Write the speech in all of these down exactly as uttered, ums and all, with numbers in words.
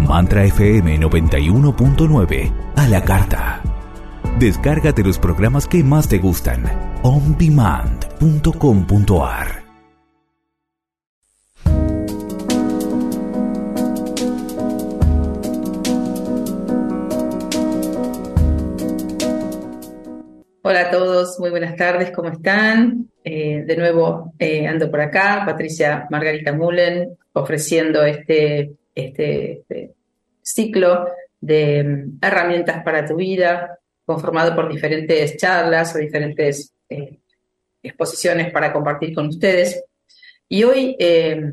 Mantra F M noventa y uno punto nueve a la carta. Descárgate los programas que más te gustan. on demand punto com punto a r. Hola a todos, muy buenas tardes, ¿cómo están? Eh, de nuevo eh, ando por acá, Patricia Margarita Mullen, ofreciendo este, este, este ciclo de um, herramientas para tu vida, conformado por diferentes charlas o diferentes eh, exposiciones para compartir con ustedes. Y hoy eh,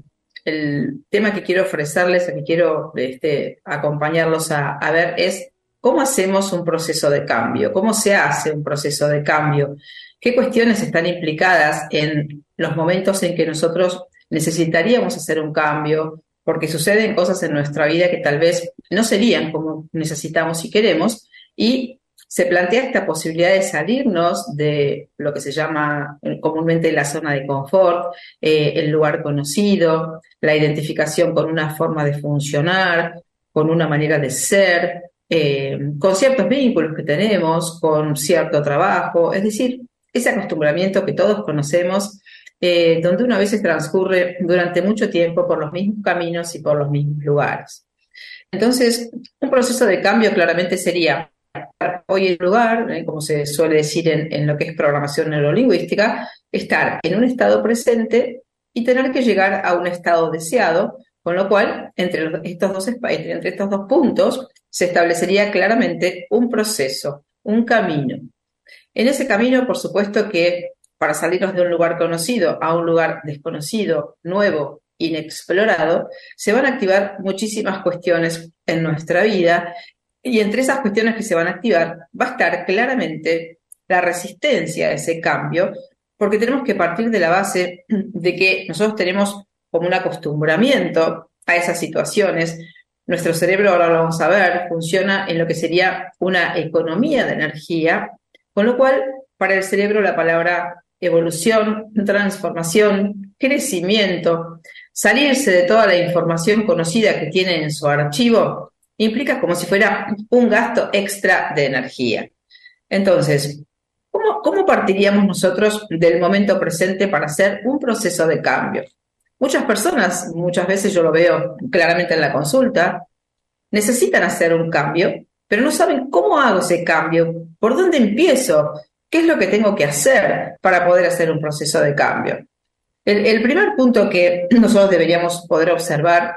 el tema que quiero ofrecerles, que quiero este, acompañarlos a, a ver es ¿cómo hacemos un proceso de cambio? ¿Cómo se hace un proceso de cambio? ¿Qué cuestiones están implicadas en los momentos en que nosotros necesitaríamos hacer un cambio? Porque suceden cosas en nuestra vida que tal vez no serían como necesitamos y queremos, y se plantea esta posibilidad de salirnos de lo que se llama comúnmente la zona de confort, eh, el lugar conocido, la identificación con una forma de funcionar, con una manera de ser, Eh, con ciertos vínculos que tenemos, con cierto trabajo, es decir, ese acostumbramiento que todos conocemos, eh, donde uno a veces transcurre durante mucho tiempo por los mismos caminos y por los mismos lugares. Entonces, un proceso de cambio claramente sería, hoy en lugar, eh, como se suele decir en, en lo que es programación neurolingüística, estar en un estado presente y tener que llegar a un estado deseado, con lo cual, entre, los, estos, dos, entre estos dos puntos, se establecería claramente un proceso, un camino. En ese camino, por supuesto que para salirnos de un lugar conocido a un lugar desconocido, nuevo, inexplorado, se van a activar muchísimas cuestiones en nuestra vida, y entre esas cuestiones que se van a activar va a estar claramente la resistencia a ese cambio, porque tenemos que partir de la base de que nosotros tenemos como un acostumbramiento a esas situaciones. Nuestro cerebro, ahora lo vamos a ver, funciona en lo que sería una economía de energía, con lo cual para el cerebro la palabra evolución, transformación, crecimiento, salirse de toda la información conocida que tiene en su archivo, implica como si fuera un gasto extra de energía. Entonces, ¿cómo, cómo partiríamos nosotros del momento presente para hacer un proceso de cambio? Muchas personas, muchas veces yo lo veo claramente en la consulta, necesitan hacer un cambio, pero no saben cómo hago ese cambio, por dónde empiezo, qué es lo que tengo que hacer para poder hacer un proceso de cambio. El, el primer punto que nosotros deberíamos poder observar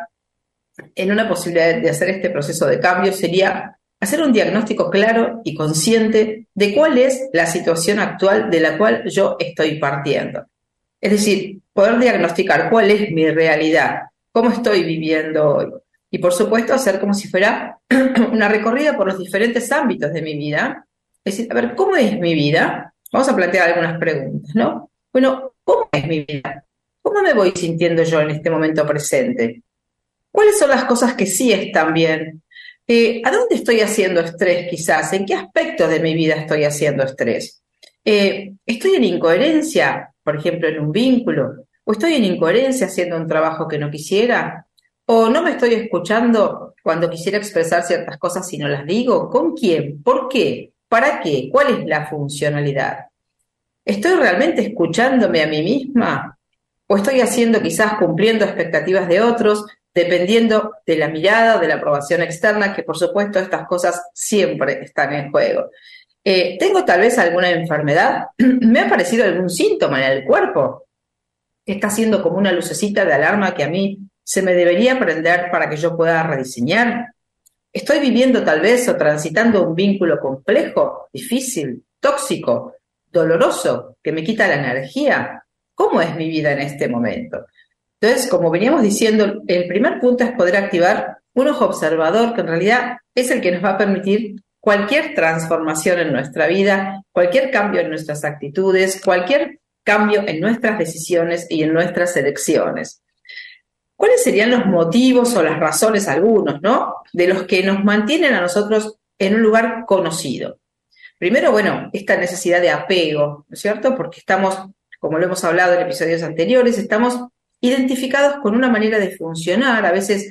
en una posibilidad de hacer este proceso de cambio sería hacer un diagnóstico claro y consciente de cuál es la situación actual de la cual yo estoy partiendo. Es decir, poder diagnosticar cuál es mi realidad, cómo estoy viviendo hoy. Y por supuesto hacer como si fuera una recorrida por los diferentes ámbitos de mi vida. Es decir, a ver, ¿cómo es mi vida? Vamos a plantear algunas preguntas, ¿no? Bueno, ¿cómo es mi vida? ¿Cómo me voy sintiendo yo en este momento presente? ¿Cuáles son las cosas que sí están bien? Eh, ¿A dónde estoy haciendo estrés quizás? ¿En qué aspectos de mi vida estoy haciendo estrés? Eh, ¿Estoy en incoherencia, por ejemplo, en un vínculo? ¿O estoy en incoherencia haciendo un trabajo que no quisiera? ¿O no me estoy escuchando cuando quisiera expresar ciertas cosas y no las digo? ¿Con quién? ¿Por qué? ¿Para qué? ¿Cuál es la funcionalidad? ¿Estoy realmente escuchándome a mí misma? ¿O estoy haciendo quizás cumpliendo expectativas de otros, dependiendo de la mirada, de la aprobación externa, que por supuesto estas cosas siempre están en juego? Eh, ¿Tengo tal vez alguna enfermedad? ¿Me ha aparecido algún síntoma en el cuerpo? ¿Está siendo como una lucecita de alarma que a mí se me debería prender para que yo pueda rediseñar? ¿Estoy viviendo tal vez o transitando un vínculo complejo, difícil, tóxico, doloroso, que me quita la energía? ¿Cómo es mi vida en este momento? Entonces, como veníamos diciendo, el primer punto es poder activar un ojo observador, que en realidad es el que nos va a permitir cualquier transformación en nuestra vida, cualquier cambio en nuestras actitudes, cualquier cambio en nuestras decisiones y en nuestras elecciones. ¿Cuáles serían los motivos o las razones, algunos, ¿no?, de los que nos mantienen a nosotros en un lugar conocido? Primero, bueno, esta necesidad de apego, ¿no es cierto? Porque estamos, como lo hemos hablado en episodios anteriores, estamos identificados con una manera de funcionar, a veces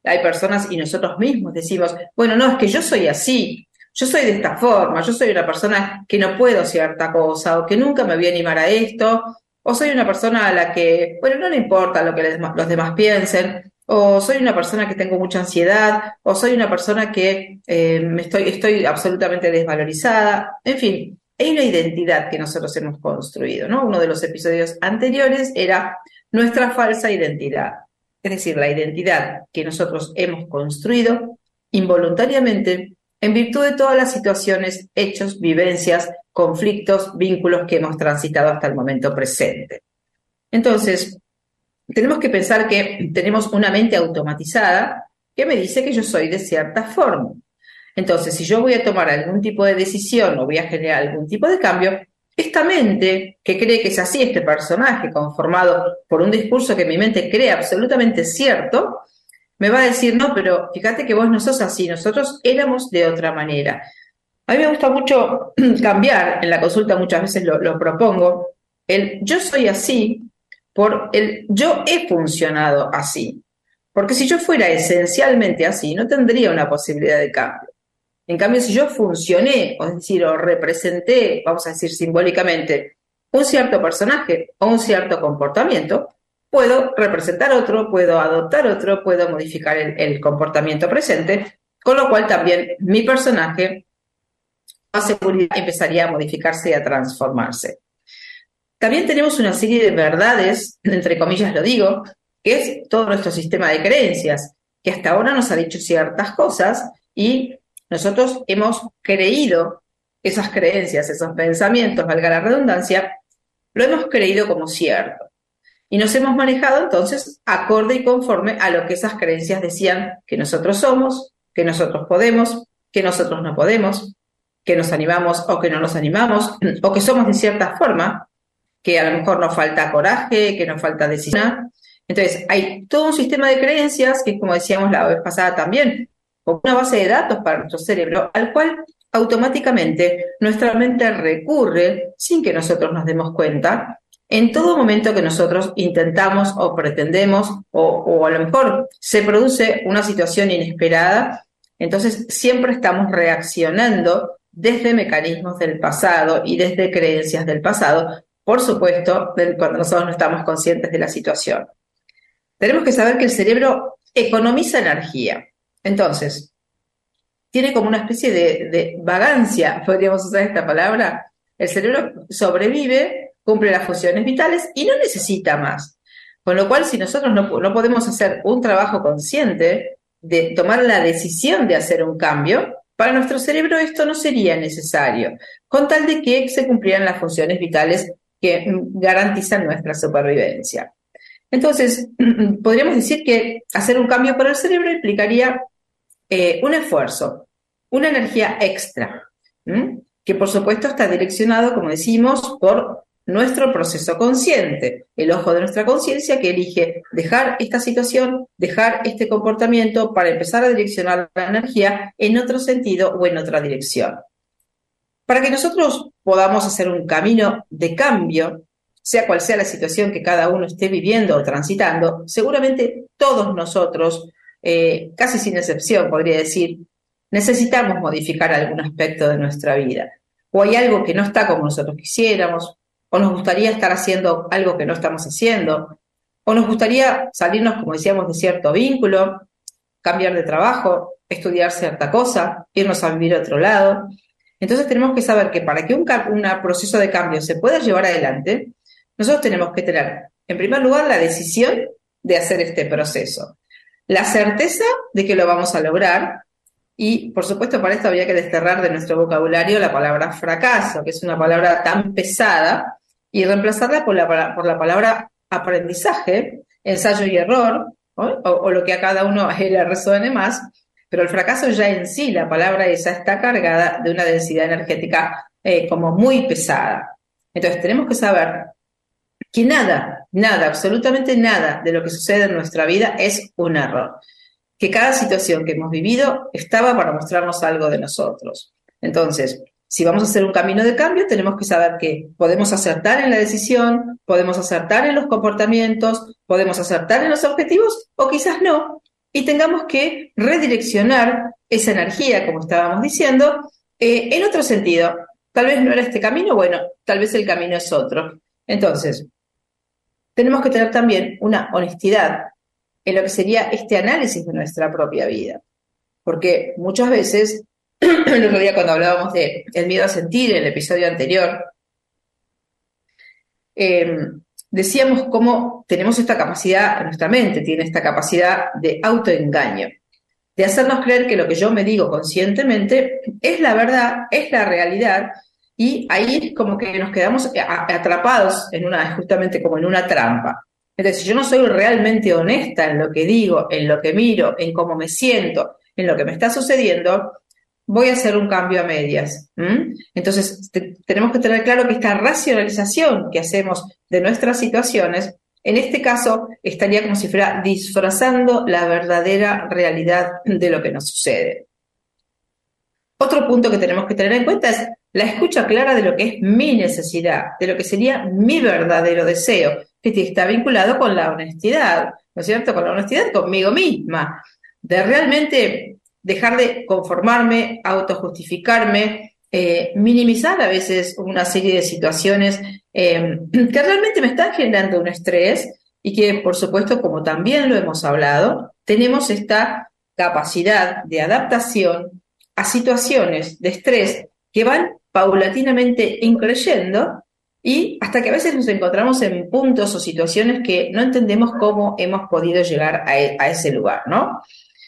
hay personas y nosotros mismos decimos, bueno, no, es que yo soy así, yo soy de esta forma, yo soy una persona que no puedo cierta cosa, o que nunca me voy a animar a esto, o soy una persona a la que, bueno, no le importa lo que les- los demás piensen, o soy una persona que tengo mucha ansiedad, o soy una persona que eh, me estoy, estoy absolutamente desvalorizada. En fin, hay una identidad que nosotros hemos construido, ¿no? Uno de los episodios anteriores era nuestra falsa identidad, es decir, la identidad que nosotros hemos construido involuntariamente en virtud de todas las situaciones, hechos, vivencias, conflictos, vínculos que hemos transitado hasta el momento presente. Entonces, tenemos que pensar que tenemos una mente automatizada que me dice que yo soy de cierta forma. Entonces, si yo voy a tomar algún tipo de decisión o voy a generar algún tipo de cambio, esta mente que cree que es así, este personaje conformado por un discurso que mi mente cree absolutamente cierto, me va a decir, no, pero fíjate que vos no sos así, nosotros éramos de otra manera. A mí me gusta mucho cambiar, en la consulta muchas veces lo, lo propongo, el yo soy así por el yo he funcionado así. Porque si yo fuera esencialmente así, no tendría una posibilidad de cambio. En cambio, si yo funcioné, o es decir, o representé, vamos a decir simbólicamente, un cierto personaje o un cierto comportamiento, puedo representar otro, puedo adoptar otro, puedo modificar el, el comportamiento presente, con lo cual también mi personaje a seguridad empezaría a modificarse y a transformarse. También tenemos una serie de verdades, entre comillas lo digo, que es todo nuestro sistema de creencias, que hasta ahora nos ha dicho ciertas cosas y nosotros hemos creído esas creencias, esos pensamientos, valga la redundancia, lo hemos creído como cierto. Y nos hemos manejado entonces acorde y conforme a lo que esas creencias decían que nosotros somos, que nosotros podemos, que nosotros no podemos, que nos animamos o que no nos animamos, o que somos de cierta forma, que a lo mejor nos falta coraje, que nos falta decisión. Entonces, hay todo un sistema de creencias, que es como decíamos la vez pasada también, como una base de datos para nuestro cerebro, al cual automáticamente nuestra mente recurre, sin que nosotros nos demos cuenta, en todo momento que nosotros intentamos o pretendemos, o, o a lo mejor se produce una situación inesperada, entonces siempre estamos reaccionando desde mecanismos del pasado y desde creencias del pasado, por supuesto, cuando nosotros no estamos conscientes de la situación. Tenemos que saber que el cerebro economiza energía. Entonces, tiene como una especie de, de vagancia, podríamos usar esta palabra. El cerebro sobrevive, cumple las funciones vitales y no necesita más. Con lo cual, si nosotros no, no podemos hacer un trabajo consciente de tomar la decisión de hacer un cambio, para nuestro cerebro esto no sería necesario, con tal de que se cumplieran las funciones vitales que garantizan nuestra supervivencia. Entonces, podríamos decir que hacer un cambio para el cerebro implicaría eh, un esfuerzo, una energía extra, ¿m? que por supuesto está direccionado, como decimos, por nuestro proceso consciente, el ojo de nuestra conciencia que elige dejar esta situación, dejar este comportamiento para empezar a direccionar la energía en otro sentido o en otra dirección. Para que nosotros podamos hacer un camino de cambio, sea cual sea la situación que cada uno esté viviendo o transitando, seguramente todos nosotros, eh, casi sin excepción podría decir, necesitamos modificar algún aspecto de nuestra vida. O hay algo que no está como nosotros quisiéramos, o nos gustaría estar haciendo algo que no estamos haciendo, o nos gustaría salirnos, como decíamos, de cierto vínculo, cambiar de trabajo, estudiar cierta cosa, irnos a vivir a otro lado. Entonces tenemos que saber que para que un, un proceso de cambio se pueda llevar adelante, nosotros tenemos que tener, en primer lugar, la decisión de hacer este proceso, la certeza de que lo vamos a lograr y, por supuesto, para esto habría que desterrar de nuestro vocabulario la palabra fracaso, que es una palabra tan pesada, y reemplazarla por la, por la palabra aprendizaje, ensayo y error, ¿no? o, o lo que a cada uno le resuene más. Pero el fracaso ya en sí, la palabra esa, está cargada de una densidad energética eh, como muy pesada. Entonces tenemos que saber que nada, nada, absolutamente nada de lo que sucede en nuestra vida es un error. Que cada situación que hemos vivido estaba para mostrarnos algo de nosotros. Entonces, si vamos a hacer un camino de cambio, tenemos que saber que podemos acertar en la decisión, podemos acertar en los comportamientos, podemos acertar en los objetivos o quizás no. y tengamos que redireccionar esa energía, como estábamos diciendo, eh, en otro sentido. Tal vez no era este camino, bueno, tal vez el camino es otro. Entonces, tenemos que tener también una honestidad en lo que sería este análisis de nuestra propia vida. Porque muchas veces, el otro día cuando hablábamos de el miedo a sentir, en el episodio anterior, eh, decíamos cómo tenemos esta capacidad, nuestra mente tiene esta capacidad de autoengaño, de hacernos creer que lo que yo me digo conscientemente es la verdad, es la realidad, y ahí como que nos quedamos atrapados en una, justamente como en una trampa. Entonces, si yo no soy realmente honesta en lo que digo, en lo que miro, en cómo me siento, en lo que me está sucediendo, voy a hacer un cambio a medias. ¿Mm? Entonces, te, tenemos que tener claro que esta racionalización que hacemos de nuestras situaciones, en este caso, estaría como si fuera disfrazando la verdadera realidad de lo que nos sucede. Otro punto que tenemos que tener en cuenta es la escucha clara de lo que es mi necesidad, de lo que sería mi verdadero deseo, que está vinculado con la honestidad, ¿no es cierto? Con la honestidad conmigo misma, de realmente dejar de conformarme, autojustificarme, eh, minimizar a veces una serie de situaciones eh, que realmente me están generando un estrés y que, por supuesto, como también lo hemos hablado, tenemos esta capacidad de adaptación a situaciones de estrés que van paulatinamente increyendo y hasta que a veces nos encontramos en puntos o situaciones que no entendemos cómo hemos podido llegar a, e- a ese lugar, ¿no?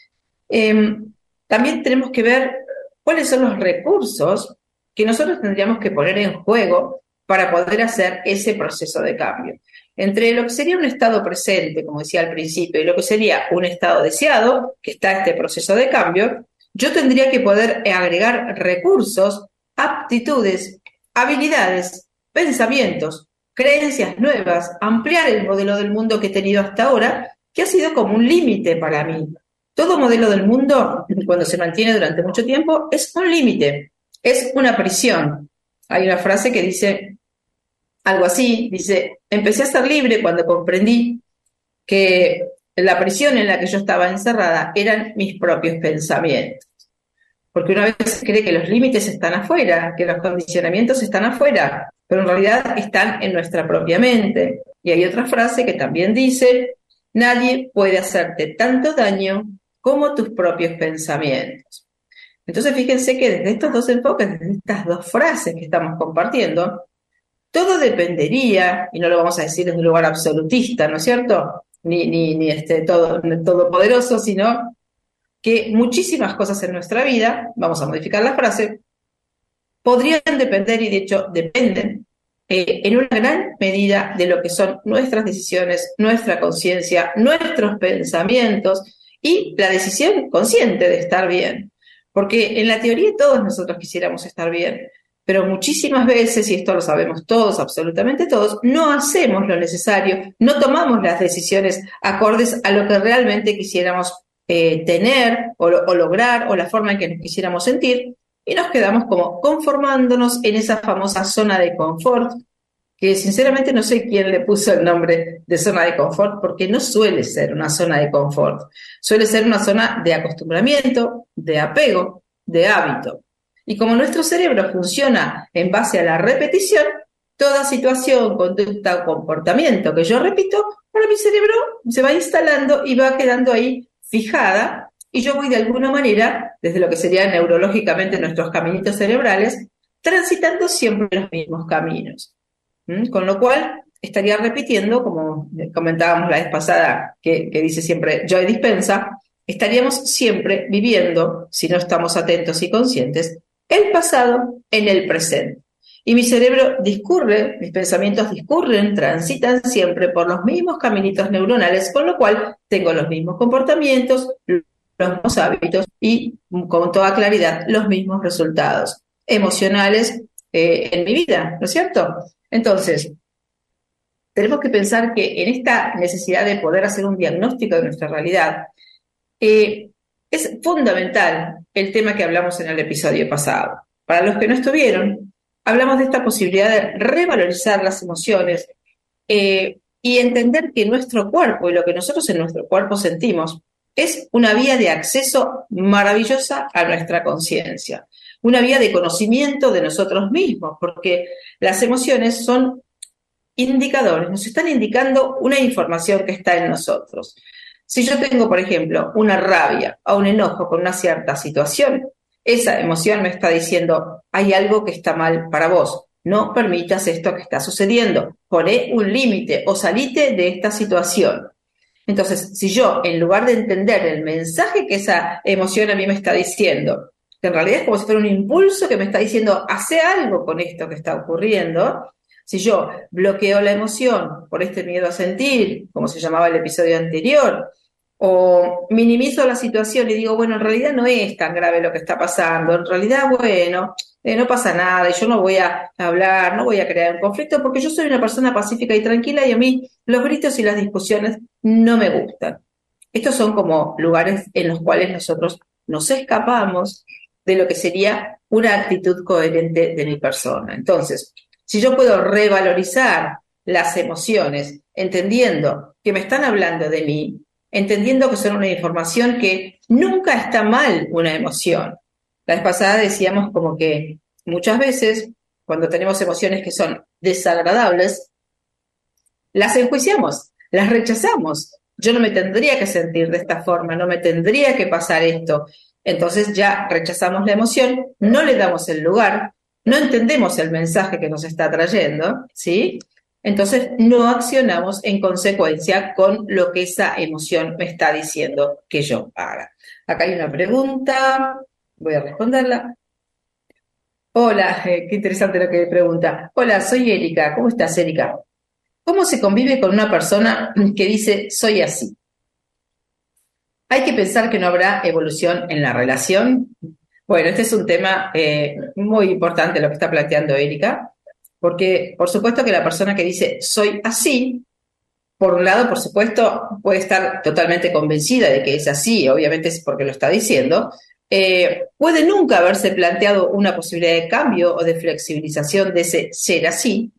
Eh, también tenemos que ver cuáles son los recursos que nosotros tendríamos que poner en juego para poder hacer ese proceso de cambio. Entre lo que sería un estado presente, como decía al principio, y lo que sería un estado deseado, que está este proceso de cambio, yo tendría que poder agregar recursos, aptitudes, habilidades, pensamientos, creencias nuevas, ampliar el modelo del mundo que he tenido hasta ahora, que ha sido como un límite para mí. Todo modelo del mundo, cuando se mantiene durante mucho tiempo, es un límite, es una prisión. Hay una frase que dice algo así, dice, empecé a ser libre cuando comprendí que la prisión en la que yo estaba encerrada eran mis propios pensamientos. Porque una vez cree que los límites están afuera, que los condicionamientos están afuera, pero en realidad están en nuestra propia mente. Y hay otra frase que también dice, nadie puede hacerte tanto daño como tus propios pensamientos. Entonces fíjense que desde estos dos enfoques, desde estas dos frases que estamos compartiendo, todo dependería, y no lo vamos a decir desde un lugar absolutista, ¿no es cierto? Ni, ni, ni este todo, todopoderoso, sino que muchísimas cosas en nuestra vida, vamos a modificar la frase, podrían depender, y de hecho dependen, eh, en una gran medida de lo que son nuestras decisiones, nuestra conciencia, nuestros pensamientos y la decisión consciente de estar bien. Porque en la teoría todos nosotros quisiéramos estar bien, pero muchísimas veces, y esto lo sabemos todos, absolutamente todos, no hacemos lo necesario, no tomamos las decisiones acordes a lo que realmente quisiéramos eh, tener o, o lograr, o la forma en que nos quisiéramos sentir, y nos quedamos como conformándonos en esa famosa zona de confort, que sinceramente no sé quién le puso el nombre de zona de confort, porque no suele ser una zona de confort, suele ser una zona de acostumbramiento, de apego, de hábito. Y como nuestro cerebro funciona en base a la repetición, toda situación, conducta o comportamiento que yo repito, para mi cerebro se va instalando y va quedando ahí fijada, y yo voy de alguna manera, desde lo que serían neurológicamente nuestros caminitos cerebrales, transitando siempre los mismos caminos. ¿Mm? Con lo cual, estaría repitiendo, como comentábamos la vez pasada, que, que dice siempre Joe Dispenza, estaríamos siempre viviendo, si no estamos atentos y conscientes, el pasado en el presente. Y mi cerebro discurre, mis pensamientos discurren, transitan siempre por los mismos caminitos neuronales, con lo cual tengo los mismos comportamientos, los mismos hábitos y, con toda claridad, los mismos resultados emocionales eh, en mi vida, ¿no es cierto? Entonces, tenemos que pensar que en esta necesidad de poder hacer un diagnóstico de nuestra realidad, eh, es fundamental el tema que hablamos en el episodio pasado. Para los que no estuvieron, hablamos de esta posibilidad de revalorizar las emociones eh, y entender que nuestro cuerpo y lo que nosotros en nuestro cuerpo sentimos es una vía de acceso maravillosa a nuestra conciencia, una vía de conocimiento de nosotros mismos, porque las emociones son indicadores, nos están indicando una información que está en nosotros. Si yo tengo, por ejemplo, una rabia o un enojo con una cierta situación, esa emoción me está diciendo, hay algo que está mal para vos, no permitas esto que está sucediendo, poné un límite o salite de esta situación. Entonces, si yo, en lugar de entender el mensaje que esa emoción a mí me está diciendo, que en realidad es como si fuera un impulso que me está diciendo, hace algo con esto que está ocurriendo, si yo bloqueo la emoción por este miedo a sentir, como se llamaba el episodio anterior, o minimizo la situación y digo, bueno, en realidad no es tan grave lo que está pasando, en realidad, bueno, eh, no pasa nada y yo no voy a hablar, no voy a crear un conflicto porque yo soy una persona pacífica y tranquila y a mí los gritos y las discusiones no me gustan. Estos son como lugares en los cuales nosotros nos escapamos de lo que sería una actitud coherente de mi persona. Entonces, si yo puedo revalorizar las emociones, entendiendo que me están hablando de mí, entendiendo que son una información que nunca está mal una emoción. La vez pasada decíamos como que muchas veces, cuando tenemos emociones que son desagradables, las enjuiciamos, las rechazamos. Yo no me tendría que sentir de esta forma, no me tendría que pasar esto. Entonces ya rechazamos la emoción, no le damos el lugar, no entendemos el mensaje que nos está trayendo, ¿sí? Entonces no accionamos en consecuencia con lo que esa emoción me está diciendo que yo haga. Acá hay una pregunta, voy a responderla. Hola, eh, qué interesante lo que pregunta. Hola, soy Erika. ¿Cómo estás, Erika? ¿Cómo se convive con una persona que dice soy así? ¿Hay que pensar que no habrá evolución en la relación? Bueno, este es un tema eh, muy importante lo que está planteando Erika, porque por supuesto que la persona que dice soy así, por un lado, por supuesto, puede estar totalmente convencida de que es así, obviamente es porque lo está diciendo, eh, puede nunca haberse planteado una posibilidad de cambio o de flexibilización de ese ser así,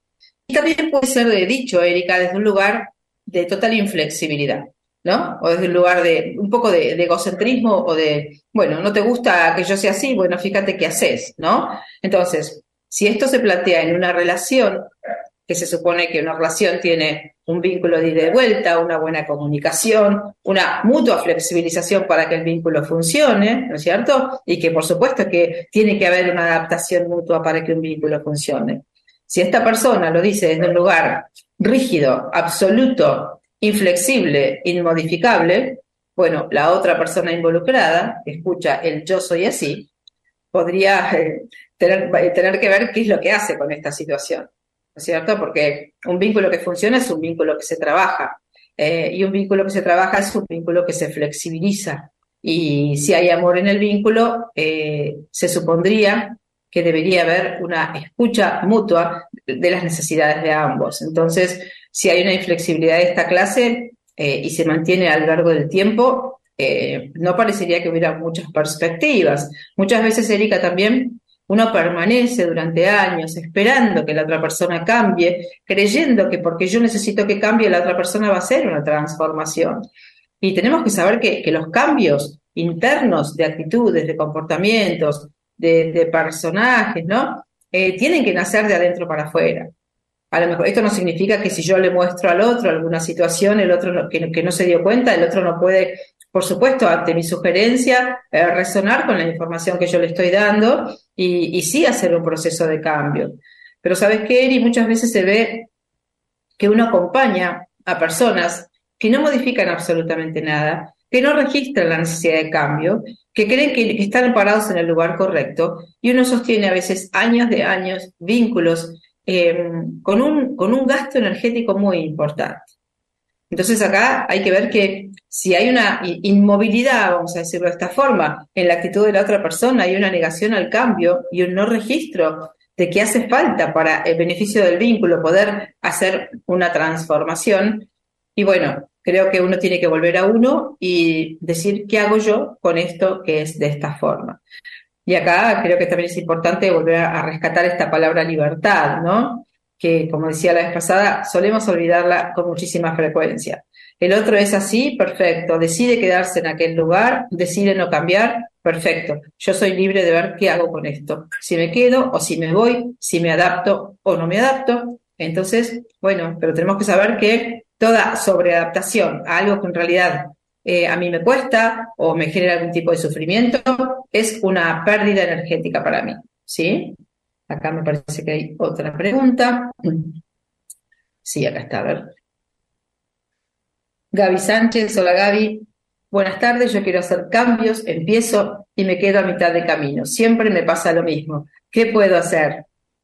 y también puede ser de dicho, Erika, desde un lugar de total inflexibilidad, ¿no? O desde un lugar de un poco de, de egocentrismo o de, bueno, no te gusta que yo sea así, bueno, fíjate qué haces, ¿no? Entonces, si esto se plantea en una relación, que se supone que una relación tiene un vínculo de ida y vuelta, una buena comunicación, una mutua flexibilización para que el vínculo funcione, ¿no es cierto? Y que por supuesto que tiene que haber una adaptación mutua para que un vínculo funcione. Si esta persona lo dice desde un lugar rígido, absoluto, inflexible, inmodificable, bueno, la otra persona involucrada, que escucha el yo soy así, podría eh, tener, tener que ver qué es lo que hace con esta situación, ¿no es cierto? Porque un vínculo que funciona es un vínculo que se trabaja, eh, y un vínculo que se trabaja es un vínculo que se flexibiliza. Y si hay amor en el vínculo, eh, se supondría que debería haber una escucha mutua de las necesidades de ambos. Entonces, si hay una inflexibilidad de esta clase eh, y se mantiene a lo largo del tiempo, eh, no parecería que hubiera muchas perspectivas. Muchas veces, Erika, también uno permanece durante años esperando que la otra persona cambie, creyendo que porque yo necesito que cambie, la otra persona va a hacer una transformación. Y tenemos que saber que, que los cambios internos de actitudes, de comportamientos, de, de personajes, ¿no? Eh, tienen que nacer de adentro para afuera. A lo mejor esto no significa que si yo le muestro al otro alguna situación, el otro no, que, que no se dio cuenta, el otro no puede, por supuesto, ante mi sugerencia, eh, resonar con la información que yo le estoy dando y, y sí hacer un proceso de cambio. Pero ¿sabes qué, Eri? Muchas veces se ve que uno acompaña a personas que no modifican absolutamente nada, que no registran la necesidad de cambio, que creen que están parados en el lugar correcto, y uno sostiene a veces años de años vínculos eh, con un, con un gasto energético muy importante. Entonces acá hay que ver que si hay una inmovilidad, vamos a decirlo de esta forma, en la actitud de la otra persona, hay una negación al cambio y un no registro de que hace falta para el beneficio del vínculo poder hacer una transformación. Y bueno, creo que uno tiene que volver a uno y decir qué hago yo con esto que es de esta forma. Y acá creo que también es importante volver a rescatar esta palabra libertad, ¿no? Que, como decía la vez pasada, solemos olvidarla con muchísima frecuencia. El otro es así, perfecto. Decide quedarse en aquel lugar, decide no cambiar, perfecto. Yo soy libre de ver qué hago con esto. Si me quedo o si me voy, si me adapto o no me adapto. Entonces, bueno, pero tenemos que saber que toda sobreadaptación a algo que en realidad eh, a mí me cuesta o me genera algún tipo de sufrimiento es una pérdida energética para mí, ¿sí? Acá me parece que hay otra pregunta. Sí, acá está, a ver. Gaby Sánchez, hola Gaby. Buenas tardes, yo quiero hacer cambios, empiezo y me quedo a mitad de camino. Siempre me pasa lo mismo. ¿Qué puedo hacer?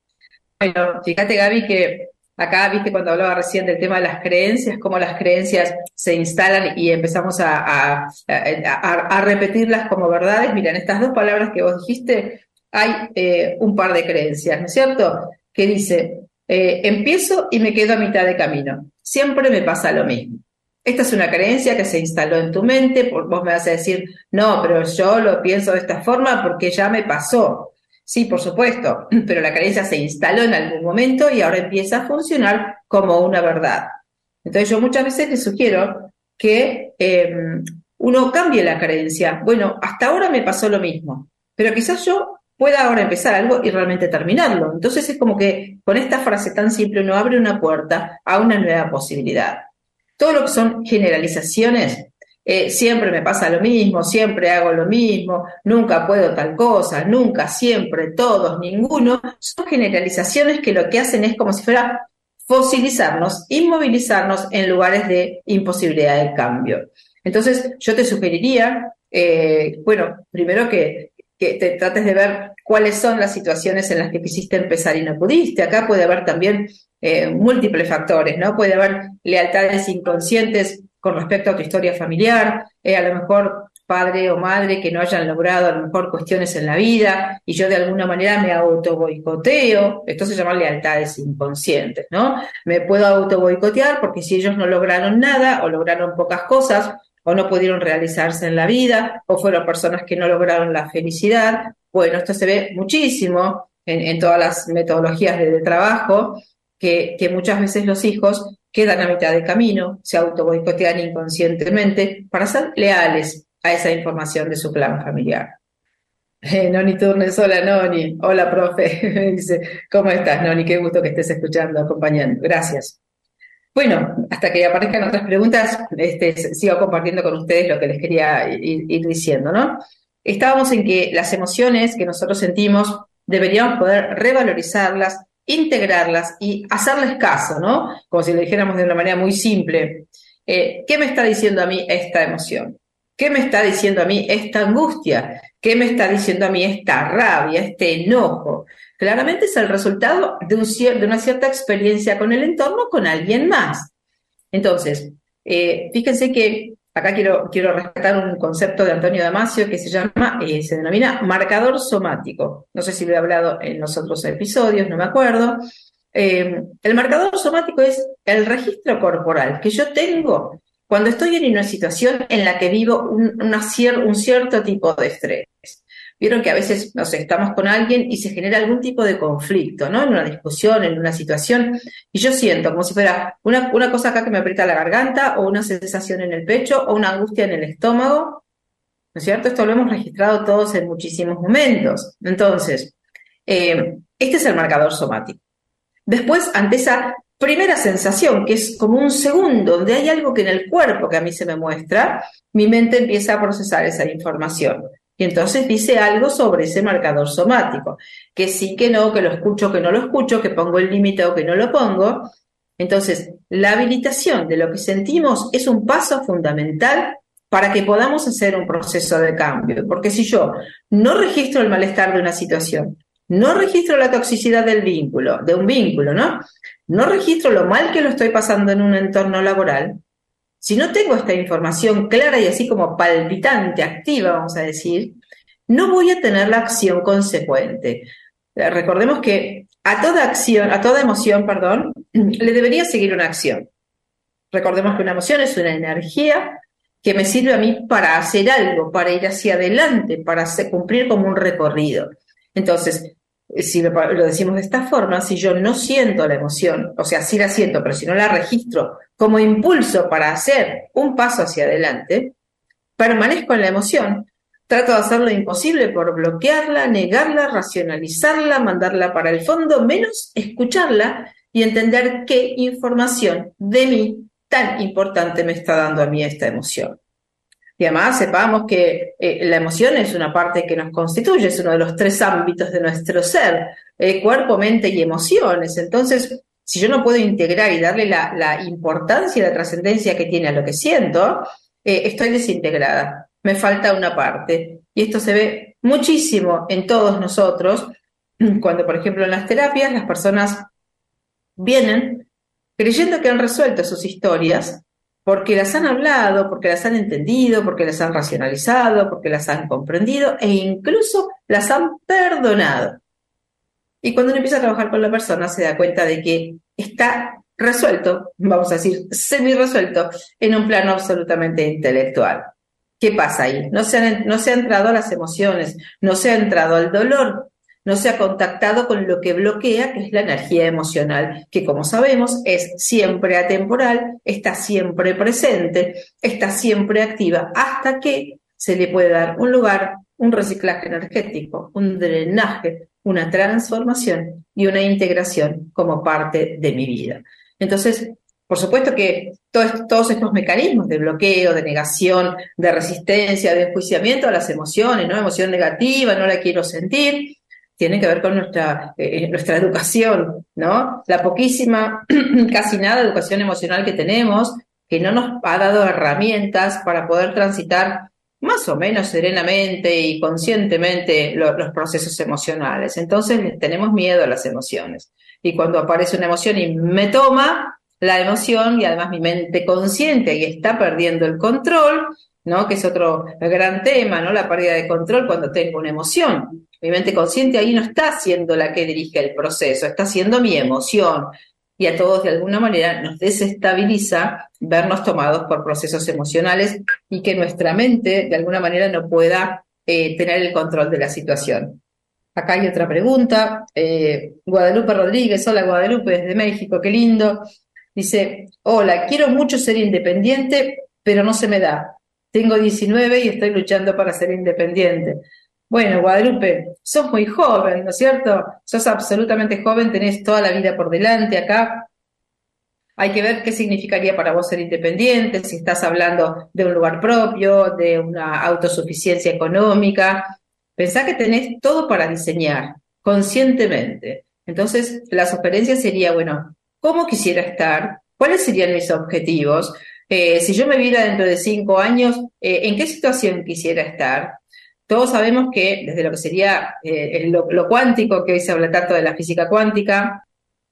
Bueno, fíjate Gaby que acá, viste, cuando hablaba recién del tema de las creencias, cómo las creencias se instalan y empezamos a, a, a, a repetirlas como verdades. Mira, en estas dos palabras que vos dijiste hay eh, un par de creencias, ¿no es cierto? Que dice, eh, empiezo y me quedo a mitad de camino. Siempre me pasa lo mismo. Esta es una creencia que se instaló en tu mente, vos me vas a decir, no, pero yo lo pienso de esta forma porque ya me pasó. Sí, por supuesto, pero la creencia se instaló en algún momento y ahora empieza a funcionar como una verdad. Entonces yo muchas veces les sugiero que eh, uno cambie la creencia. Bueno, hasta ahora me pasó lo mismo, pero quizás yo pueda ahora empezar algo y realmente terminarlo. Entonces es como que con esta frase tan simple uno abre una puerta a una nueva posibilidad. Todo lo que son generalizaciones, eh, siempre me pasa lo mismo, siempre hago lo mismo, nunca puedo tal cosa, nunca, siempre, todos, ninguno, son generalizaciones que lo que hacen es como si fuera fosilizarnos, inmovilizarnos en lugares de imposibilidad de cambio. Entonces, yo te sugeriría, eh, bueno, primero que, que te trates de ver cuáles son las situaciones en las que quisiste empezar y no pudiste. Acá puede haber también Eh, múltiples factores, ¿no? Puede haber lealtades inconscientes con respecto a tu historia familiar, eh, a lo mejor padre o madre que no hayan logrado a lo mejor cuestiones en la vida y yo de alguna manera me auto-boicoteo. Esto se llama lealtades inconscientes, ¿no? Me puedo auto-boicotear porque si ellos no lograron nada o lograron pocas cosas o no pudieron realizarse en la vida o fueron personas que no lograron la felicidad, bueno, esto se ve muchísimo en, en todas las metodologías de, de trabajo. Que, que muchas veces los hijos quedan a mitad de camino, se auto-boicotean inconscientemente para ser leales a esa información de su plan familiar. Eh, Noni Turnes, hola Noni, hola profe, dice, ¿cómo estás Noni? Qué gusto que estés escuchando, acompañando, gracias. Bueno, hasta que aparezcan otras preguntas, este, sigo compartiendo con ustedes lo que les quería ir, ir diciendo, ¿no? Estábamos en que las emociones que nosotros sentimos deberíamos poder revalorizarlas, integrarlas y hacerles caso, ¿no? Como si lo dijéramos de una manera muy simple. Eh, ¿Qué me está diciendo a mí esta emoción? ¿Qué me está diciendo a mí esta angustia? ¿Qué me está diciendo a mí esta rabia, este enojo? Claramente es el resultado de, un cier- de una cierta experiencia con el entorno, con alguien más. Entonces, eh, fíjense que acá quiero, quiero rescatar un concepto de Antonio Damasio que se llama, eh, se denomina marcador somático. No sé si lo he hablado en los otros episodios, no me acuerdo. Eh, el marcador somático es el registro corporal que yo tengo cuando estoy en una situación en la que vivo un, una cier- un cierto tipo de estrés. Vieron que a veces, no sé, estamos con alguien y se genera algún tipo de conflicto, ¿no? En una discusión, en una situación, y yo siento como si fuera una, una cosa acá que me aprieta la garganta, o una sensación en el pecho, o una angustia en el estómago, ¿no es cierto? Esto lo hemos registrado todos en muchísimos momentos. Entonces, eh, este es el marcador somático. Después, ante esa primera sensación, que es como un segundo, donde hay algo que en el cuerpo que a mí se me muestra, mi mente empieza a procesar esa información. Y entonces dice algo sobre ese marcador somático, que sí, que no, que lo escucho, que no lo escucho, que pongo el límite o que no lo pongo. Entonces, la habilitación de lo que sentimos es un paso fundamental para que podamos hacer un proceso de cambio. Porque si yo no registro el malestar de una situación, no registro la toxicidad del vínculo, de un vínculo, ¿no? No registro lo mal que lo estoy pasando en un entorno laboral. Si no tengo esta información clara y así como palpitante, activa, vamos a decir, no voy a tener la acción consecuente. Recordemos que a toda acción, a toda emoción, perdón, le debería seguir una acción. Recordemos que una emoción es una energía que me sirve a mí para hacer algo, para ir hacia adelante, para hacer, cumplir como un recorrido. Entonces, si lo, lo decimos de esta forma, si yo no siento la emoción, o sea, sí la siento, pero si no la registro como impulso para hacer un paso hacia adelante, permanezco en la emoción, trato de hacer lo imposible por bloquearla, negarla, racionalizarla, mandarla para el fondo, menos escucharla y entender qué información de mí tan importante me está dando a mí esta emoción. Y además sepamos que eh, la emoción es una parte que nos constituye, es uno de los tres ámbitos de nuestro ser, eh, cuerpo, mente y emociones. Entonces, si yo no puedo integrar y darle la, la importancia y la trascendencia que tiene a lo que siento, eh, estoy desintegrada, me falta una parte. Y esto se ve muchísimo en todos nosotros, cuando, por ejemplo, en las terapias las personas vienen creyendo que han resuelto sus historias, porque las han hablado, porque las han entendido, porque las han racionalizado, porque las han comprendido e incluso las han perdonado. Y cuando uno empieza a trabajar con la persona se da cuenta de que está resuelto, vamos a decir, semi-resuelto, en un plano absolutamente intelectual. ¿Qué pasa ahí? No se han, no se ha entrado a las emociones, no se ha entrado al dolor, no se ha contactado con lo que bloquea, que es la energía emocional, que como sabemos es siempre atemporal, está siempre presente, está siempre activa, hasta que se le puede dar un lugar, un reciclaje energético, un drenaje, una transformación y una integración como parte de mi vida. Entonces, por supuesto que todos, todos estos mecanismos de bloqueo, de negación, de resistencia, de enjuiciamiento a las emociones, ¿no? Emoción negativa, no la quiero sentir, tiene que ver con nuestra, eh, nuestra educación, ¿no? La poquísima, casi nada de educación emocional que tenemos, que no nos ha dado herramientas para poder transitar más o menos serenamente y conscientemente lo, los procesos emocionales. Entonces tenemos miedo a las emociones. Y cuando aparece una emoción y me toma la emoción, y además mi mente consciente y está perdiendo el control, ¿no? Que es otro gran tema, ¿no? La pérdida de control cuando tengo una emoción. Mi mente consciente ahí no está siendo la que dirige el proceso, está siendo mi emoción. Y a todos de alguna manera nos desestabiliza vernos tomados por procesos emocionales y que nuestra mente de alguna manera no pueda eh, tener el control de la situación. Acá hay otra pregunta. Eh, Guadalupe Rodríguez, hola Guadalupe, desde México, qué lindo. Dice, hola, quiero mucho ser independiente, pero no se me da. Tengo diecinueve y estoy luchando para ser independiente. Bueno, Guadalupe, sos muy joven, ¿no es cierto? Sos absolutamente joven, tenés toda la vida por delante acá. Hay que ver qué significaría para vos ser independiente, si estás hablando de un lugar propio, de una autosuficiencia económica. Pensá que tenés todo para diseñar, conscientemente. Entonces, la sugerencia sería, bueno, ¿cómo quisiera estar? ¿Cuáles serían mis objetivos? Eh, si yo me viera dentro de cinco años, eh, ¿en qué situación quisiera estar? Todos sabemos que desde lo que sería eh, lo, lo cuántico, que hoy se habla tanto de la física cuántica,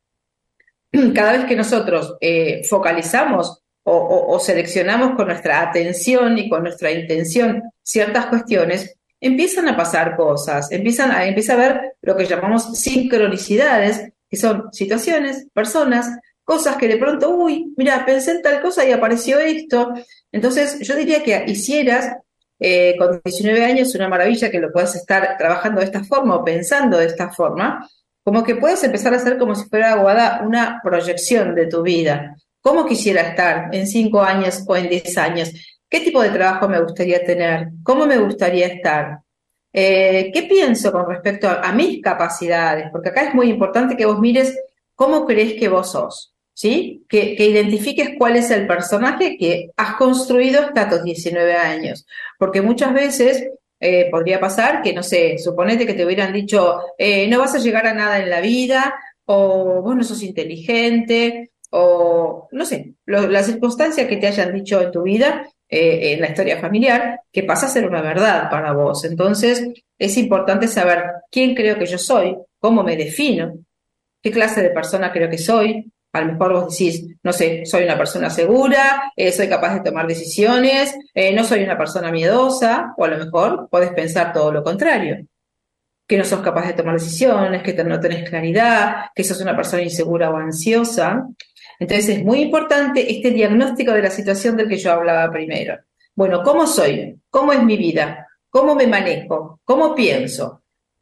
cada vez que nosotros eh, focalizamos o, o, o seleccionamos con nuestra atención y con nuestra intención ciertas cuestiones, empiezan a pasar cosas, empiezan a, empieza a haber lo que llamamos sincronicidades, que son situaciones, personas, cosas que de pronto, uy, mira, pensé en tal cosa y apareció esto. Entonces, yo diría que hicieras eh, con diecinueve años una maravilla que lo puedas estar trabajando de esta forma o pensando de esta forma, como que puedes empezar a hacer como si fuera, Guada, una proyección de tu vida. ¿Cómo quisiera estar en cinco años o en diez años? ¿Qué tipo de trabajo me gustaría tener? ¿Cómo me gustaría estar? Eh, ¿Qué pienso con respecto a, a mis capacidades? Porque acá es muy importante que vos mires cómo crees que vos sos, ¿sí? Que, que identifiques cuál es el personaje que has construido hasta tus diecinueve años. Porque muchas veces eh, podría pasar que, no sé, suponete que te hubieran dicho, eh, no vas a llegar a nada en la vida, o vos no sos inteligente, o no sé, lo, la circunstancia que te hayan dicho en tu vida, eh, en la historia familiar, que pasa a ser una verdad para vos. Entonces, es importante saber quién creo que yo soy, cómo me defino, qué clase de persona creo que soy. A lo mejor vos decís, no sé, soy una persona segura, eh, soy capaz de tomar decisiones, eh, no soy una persona miedosa, o a lo mejor podés pensar todo lo contrario, que no sos capaz de tomar decisiones, que no tenés claridad, que sos una persona insegura o ansiosa. Entonces es muy importante este diagnóstico de la situación del que yo hablaba primero. Bueno, ¿cómo soy? ¿Cómo es mi vida? ¿Cómo me manejo? ¿Cómo pienso?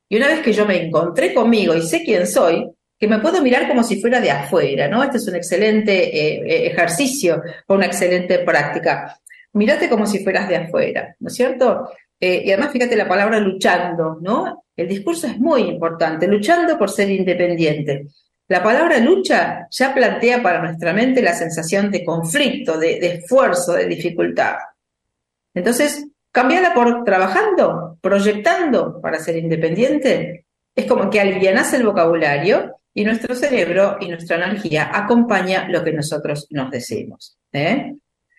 Y una vez que yo me encontré conmigo y sé quién soy, que me puedo mirar como si fuera de afuera, ¿no? Este es un excelente eh, ejercicio o una excelente práctica. Mírate como si fueras de afuera, ¿no es cierto? Eh, y además, fíjate la palabra luchando, ¿no? El discurso es muy importante, luchando por ser independiente. La palabra lucha ya plantea para nuestra mente la sensación de conflicto, de, de esfuerzo, de dificultad. Entonces, cambiarla por trabajando, proyectando para ser independiente, es como que alivianás el vocabulario y nuestro cerebro y nuestra energía acompaña lo que nosotros nos decimos. ¿eh?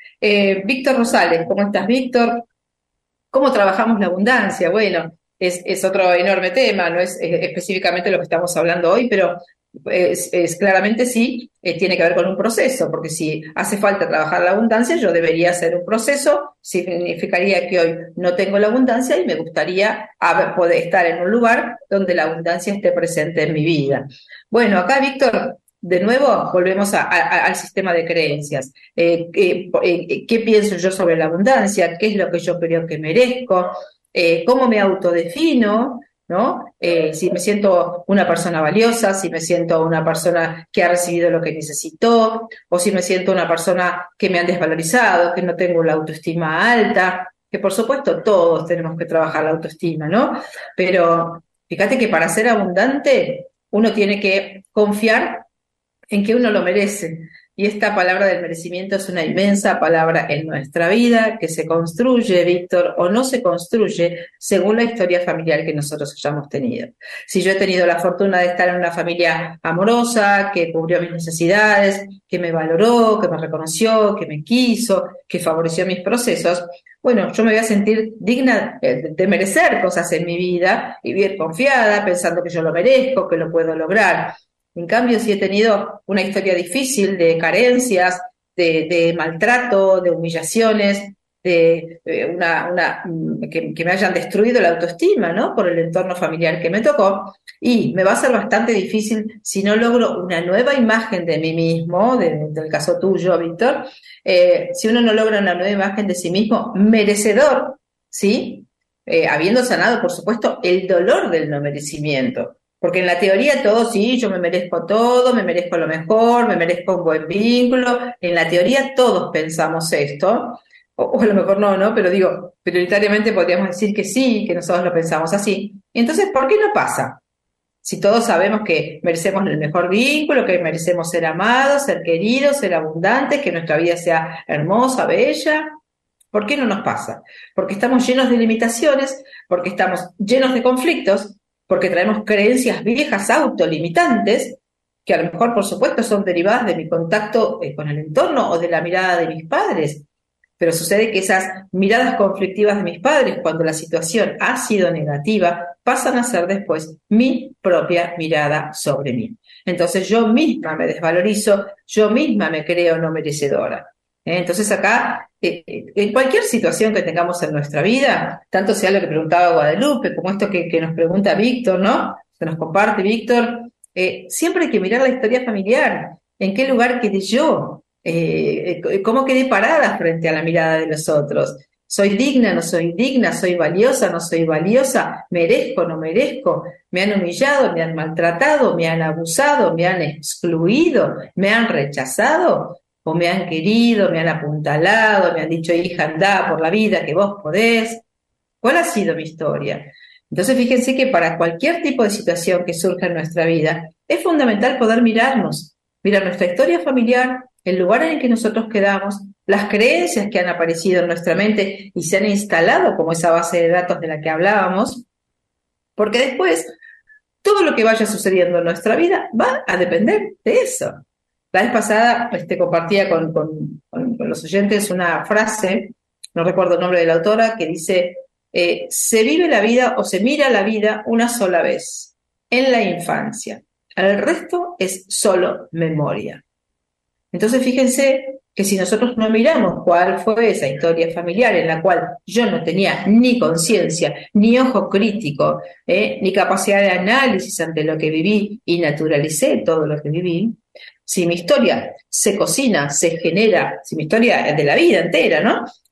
Eh, Víctor Rosales, ¿cómo estás, Víctor? ¿Cómo trabajamos la abundancia? Bueno, es, es otro enorme tema, no es, es específicamente lo que estamos hablando hoy, pero es, es claramente sí, eh, tiene que ver con un proceso, porque si hace falta trabajar la abundancia, yo debería hacer un proceso, significaría que hoy no tengo la abundancia y me gustaría haber, poder estar en un lugar donde la abundancia esté presente en mi vida. Bueno, acá, Víctor, de nuevo volvemos a, a, al sistema de creencias. Eh, eh, eh, ¿Qué pienso yo sobre la abundancia? ¿Qué es lo que yo creo que merezco? Eh, ¿Cómo me autodefino? ¿No? Eh, si me siento una persona valiosa, si me siento una persona que ha recibido lo que necesitó, o si me siento una persona que me han desvalorizado, que no tengo la autoestima alta, que por supuesto todos tenemos que trabajar la autoestima, ¿no? Pero fíjate que para ser abundante uno tiene que confiar en que uno lo merece. Y esta palabra del merecimiento es una inmensa palabra en nuestra vida que se construye, Víctor, o no se construye según la historia familiar que nosotros hayamos tenido. Si yo he tenido la fortuna de estar en una familia amorosa, que cubrió mis necesidades, que me valoró, que me reconoció, que me quiso, que favoreció mis procesos, bueno, yo me voy a sentir digna de merecer cosas en mi vida y bien confiada, pensando que yo lo merezco, que lo puedo lograr. En cambio, si he tenido una historia difícil de carencias, de, de maltrato, de humillaciones, de, de una, una que, que me hayan destruido la autoestima, ¿no? Por el entorno familiar que me tocó, y me va a ser bastante difícil si no logro una nueva imagen de mí mismo, de, del caso tuyo, Víctor, eh, si uno no logra una nueva imagen de sí mismo merecedor, ¿sí? Eh, habiendo sanado, por supuesto, el dolor del no merecimiento. Porque en la teoría todo, sí, yo me merezco todo, me merezco lo mejor, me merezco un buen vínculo. En la teoría todos pensamos esto, o, o a lo mejor no, ¿no? Pero digo, prioritariamente podríamos decir que sí, que nosotros lo pensamos así. Entonces, ¿por qué no pasa? Si todos sabemos que merecemos el mejor vínculo, que merecemos ser amados, ser queridos, ser abundantes, que nuestra vida sea hermosa, bella, ¿por qué no nos pasa? Porque estamos llenos de limitaciones, porque estamos llenos de conflictos, porque traemos creencias viejas autolimitantes, que a lo mejor, por supuesto, son derivadas de mi contacto eh, con el entorno o de la mirada de mis padres. Pero sucede que esas miradas conflictivas de mis padres, cuando la situación ha sido negativa, pasan a ser después mi propia mirada sobre mí. Entonces yo misma me desvalorizo, yo misma me creo no merecedora. Entonces acá, eh, en cualquier situación que tengamos en nuestra vida, tanto sea lo que preguntaba Guadalupe, como esto que, que nos pregunta Víctor, ¿no? Que nos comparte Víctor, eh, siempre hay que mirar la historia familiar, en qué lugar quedé yo, eh, cómo quedé parada frente a la mirada de los otros. ¿Soy digna, no soy digna? ¿Soy valiosa, no soy valiosa? ¿Merezco, no merezco? ¿Me han humillado, me han maltratado, me han abusado, me han excluido, me han rechazado? ¿O me han querido, me han apuntalado, me han dicho, hija, andá por la vida que vos podés? ¿Cuál ha sido mi historia? Entonces, fíjense que para cualquier tipo de situación que surja en nuestra vida, es fundamental poder mirarnos, mirar nuestra historia familiar, el lugar en el que nosotros quedamos, las creencias que han aparecido en nuestra mente y se han instalado como esa base de datos de la que hablábamos, porque después todo lo que vaya sucediendo en nuestra vida va a depender de eso. La vez pasada este, compartía con, con, con, con los oyentes una frase, no recuerdo el nombre de la autora, que dice, eh, se vive la vida o se mira la vida una sola vez, en la infancia. El resto es solo memoria. Entonces fíjense que si nosotros no miramos cuál fue esa historia familiar en la cual yo no tenía ni conciencia, ni ojo crítico, eh, ni capacidad de análisis ante lo que viví y naturalicé todo lo que viví, si mi historia se cocina, se genera, si mi historia de la vida entera, ¿no?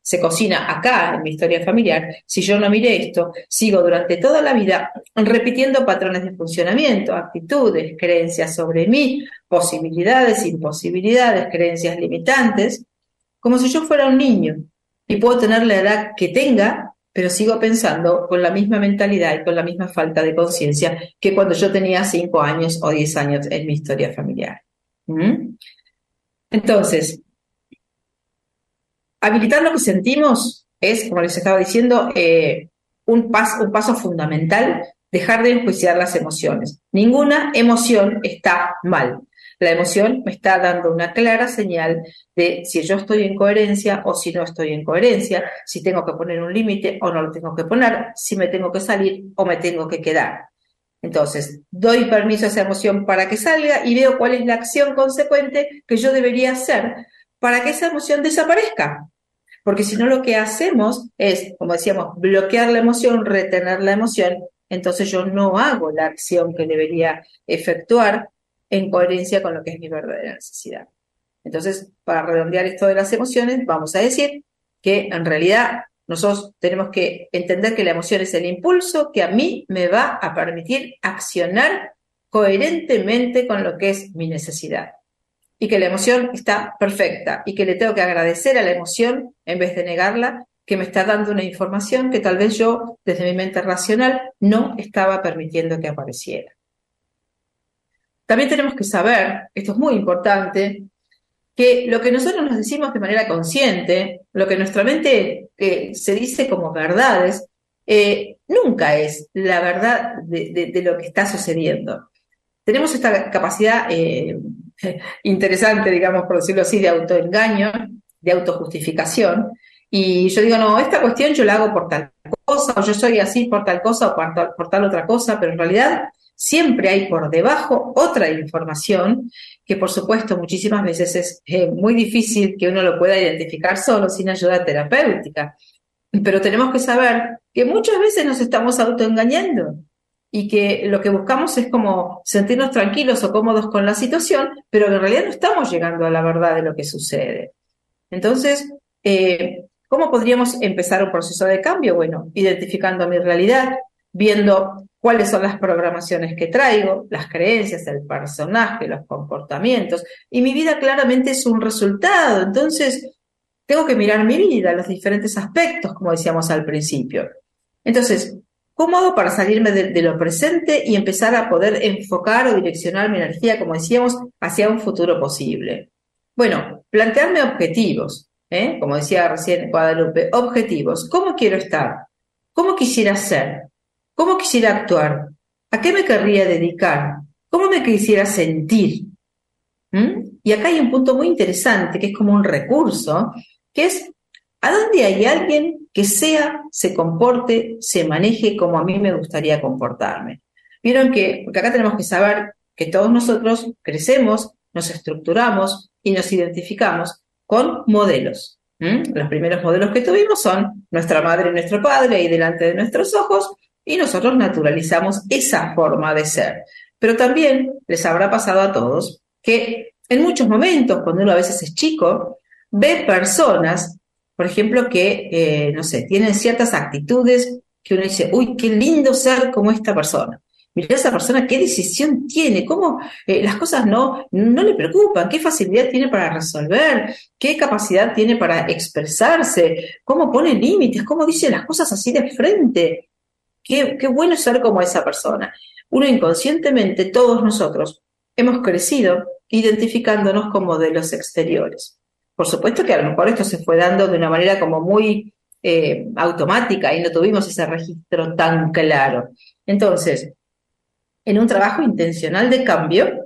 se cocina acá en mi historia familiar, si yo no miré esto, sigo durante toda la vida repitiendo patrones de funcionamiento, actitudes, creencias sobre mí, posibilidades, imposibilidades, creencias limitantes, como si yo fuera un niño y puedo tener la edad que tenga, pero sigo pensando con la misma mentalidad y con la misma falta de conciencia que cuando yo tenía cinco años o diez años en mi historia familiar. ¿Mm? Entonces, habilitar lo que sentimos es, como les estaba diciendo, eh, un, pas, un paso fundamental, dejar de enjuiciar las emociones. Ninguna emoción está mal. La emoción me está dando una clara señal de si yo estoy en coherencia o si no estoy en coherencia, si tengo que poner un límite o no lo tengo que poner, si me tengo que salir o me tengo que quedar. Entonces, doy permiso a esa emoción para que salga y veo cuál es la acción consecuente que yo debería hacer para que esa emoción desaparezca. Porque si no, lo que hacemos es, como decíamos, bloquear la emoción, retener la emoción, entonces yo no hago la acción que debería efectuar en coherencia con lo que es mi verdadera necesidad. Entonces, para redondear esto de las emociones, vamos a decir que en realidad nosotros tenemos que entender que la emoción es el impulso que a mí me va a permitir accionar coherentemente con lo que es mi necesidad. Y que la emoción está perfecta y que le tengo que agradecer a la emoción en vez de negarla, que me está dando una información que tal vez yo, desde mi mente racional, no estaba permitiendo que apareciera. También tenemos que saber, esto es muy importante, que lo que nosotros nos decimos de manera consciente, lo que nuestra mente eh, se dice como verdades, eh, nunca es la verdad de, de, de lo que está sucediendo. Tenemos esta capacidad eh, interesante, digamos, por decirlo así, de autoengaño, de autojustificación, y yo digo, no, esta cuestión yo la hago por tal cosa, o yo soy así por tal cosa, o por tal, por tal otra cosa, pero en realidad siempre hay por debajo otra información que, por supuesto, muchísimas veces es eh, muy difícil que uno lo pueda identificar solo sin ayuda terapéutica. Pero tenemos que saber que muchas veces nos estamos autoengañando y que lo que buscamos es como sentirnos tranquilos o cómodos con la situación, pero que en realidad no estamos llegando a la verdad de lo que sucede. Entonces, eh, ¿cómo podríamos empezar un proceso de cambio? Bueno, identificando mi realidad, viendo cuáles son las programaciones que traigo, las creencias, el personaje, los comportamientos, y mi vida claramente es un resultado. Entonces, tengo que mirar mi vida, los diferentes aspectos, como decíamos al principio. Entonces, ¿cómo hago para salirme de, de lo presente y empezar a poder enfocar o direccionar mi energía, como decíamos, hacia un futuro posible? Bueno, plantearme objetivos, ¿eh? Como decía recién Guadalupe, objetivos. ¿Cómo quiero estar? ¿Cómo quisiera ser? ¿Cómo quisiera actuar? ¿A qué me querría dedicar? ¿Cómo me quisiera sentir? ¿Mm? Y acá hay un punto muy interesante, que es como un recurso, que es ¿a dónde hay alguien que sea, se comporte, se maneje como a mí me gustaría comportarme? Vieron que, porque acá tenemos que saber que todos nosotros crecemos, nos estructuramos y nos identificamos con modelos. ¿Mm? Los primeros modelos que tuvimos son nuestra madre y nuestro padre ahí delante de nuestros ojos y nosotros naturalizamos esa forma de ser. Pero también les habrá pasado a todos que en muchos momentos, cuando uno a veces es chico, ve personas, por ejemplo, que, eh, no sé, tienen ciertas actitudes que uno dice, uy, qué lindo ser como esta persona. Mirá esa persona, qué decisión tiene, cómo eh, las cosas no, no le preocupan, qué facilidad tiene para resolver, qué capacidad tiene para expresarse, cómo pone límites, cómo dice las cosas así de frente. Qué, qué bueno ser como esa persona. Uno inconscientemente, todos nosotros, hemos crecido identificándonos con modelos exteriores. Por supuesto que a lo mejor esto se fue dando de una manera como muy eh, automática y no tuvimos ese registro tan claro. Entonces, en un trabajo intencional de cambio,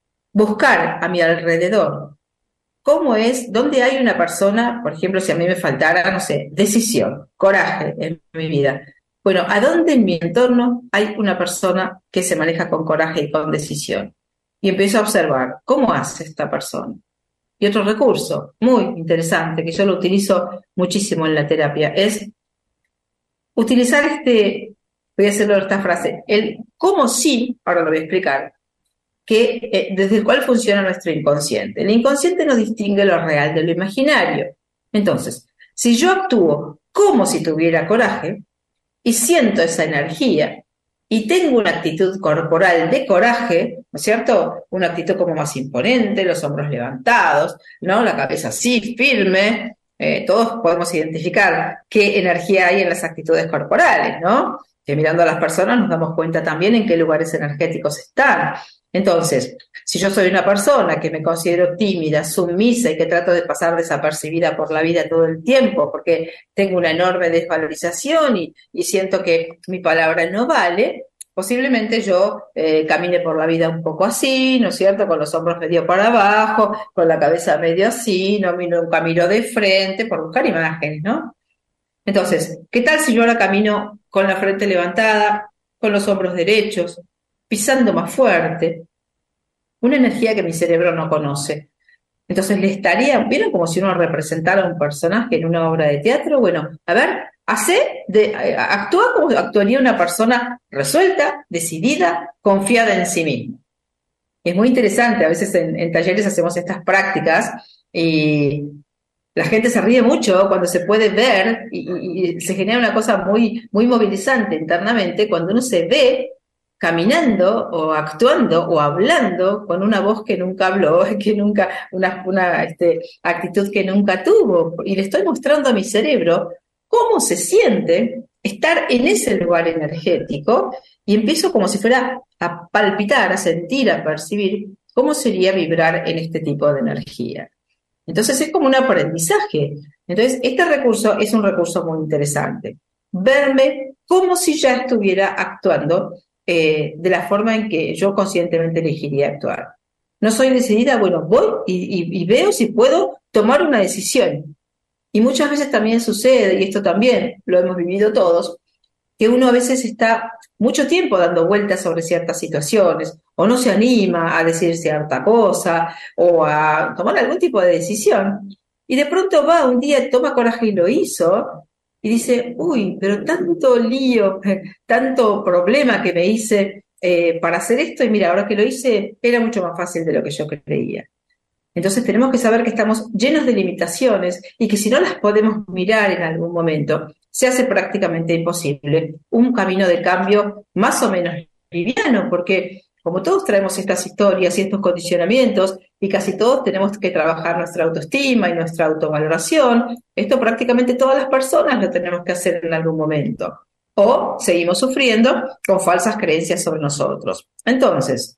buscar a mi alrededor cómo es, dónde hay una persona, por ejemplo, si a mí me faltara, no sé, decisión, coraje en mi vida. Bueno, ¿a dónde en mi entorno hay una persona que se maneja con coraje y con decisión? Y empiezo a observar cómo hace esta persona. Y otro recurso muy interesante, que yo lo utilizo muchísimo en la terapia, es utilizar este, voy a hacerlo esta frase, el cómo sí, ahora lo voy a explicar, que eh, desde el cual funciona nuestro inconsciente. El inconsciente no distingue lo real de lo imaginario. Entonces, si yo actúo como si tuviera coraje y siento esa energía y tengo una actitud corporal de coraje, ¿no es cierto? Una actitud como más imponente, los hombros levantados, ¿no? La cabeza así, firme. Eh, todos podemos identificar qué energía hay en las actitudes corporales, ¿no? Que mirando a las personas nos damos cuenta también en qué lugares energéticos están. Entonces, si yo soy una persona que me considero tímida, sumisa y que trato de pasar desapercibida por la vida todo el tiempo porque tengo una enorme desvalorización y, y siento que mi palabra no vale, posiblemente yo eh, camine por la vida un poco así, ¿no es cierto? Con los hombros medio para abajo, con la cabeza medio así, no miro un camino de frente, por buscar imágenes, ¿no? Entonces, ¿qué tal si yo ahora camino con la frente levantada, con los hombros derechos, pisando más fuerte? Una energía que mi cerebro no conoce. Entonces le estaría, ¿vieron como si uno representara a un personaje en una obra de teatro? Bueno, a ver, hace, de, actúa como actuaría una persona resuelta, decidida, confiada en sí misma. Es muy interesante, a veces en, en talleres hacemos estas prácticas y la gente se ríe mucho cuando se puede ver y, y, y se genera una cosa muy, muy movilizante internamente cuando uno se ve caminando o actuando o hablando con una voz que nunca habló, que nunca, una, una este, actitud que nunca tuvo. Y le estoy mostrando a mi cerebro cómo se siente estar en ese lugar energético y empiezo como si fuera a palpitar, a sentir, a percibir cómo sería vibrar en este tipo de energía. Entonces es como un aprendizaje. Entonces este recurso es un recurso muy interesante. Verme como si ya estuviera actuando eh, de la forma en que yo conscientemente elegiría actuar. No soy decidida, bueno, voy y, y, y veo si puedo tomar una decisión. Y muchas veces también sucede, y esto también lo hemos vivido todos, que uno a veces está mucho tiempo dando vueltas sobre ciertas situaciones, o no se anima a decir cierta cosa, o a tomar algún tipo de decisión, y de pronto va un día, toma coraje y lo hizo, y dice, uy, pero tanto lío, tanto problema que me hice eh, para hacer esto, y mira, ahora que lo hice, era mucho más fácil de lo que yo creía. Entonces tenemos que saber que estamos llenos de limitaciones y que si no las podemos mirar en algún momento, se hace prácticamente imposible un camino de cambio más o menos liviano, porque como todos traemos estas historias y estos condicionamientos y casi todos tenemos que trabajar nuestra autoestima y nuestra autovaloración, esto prácticamente todas las personas lo tenemos que hacer en algún momento. O seguimos sufriendo con falsas creencias sobre nosotros. Entonces,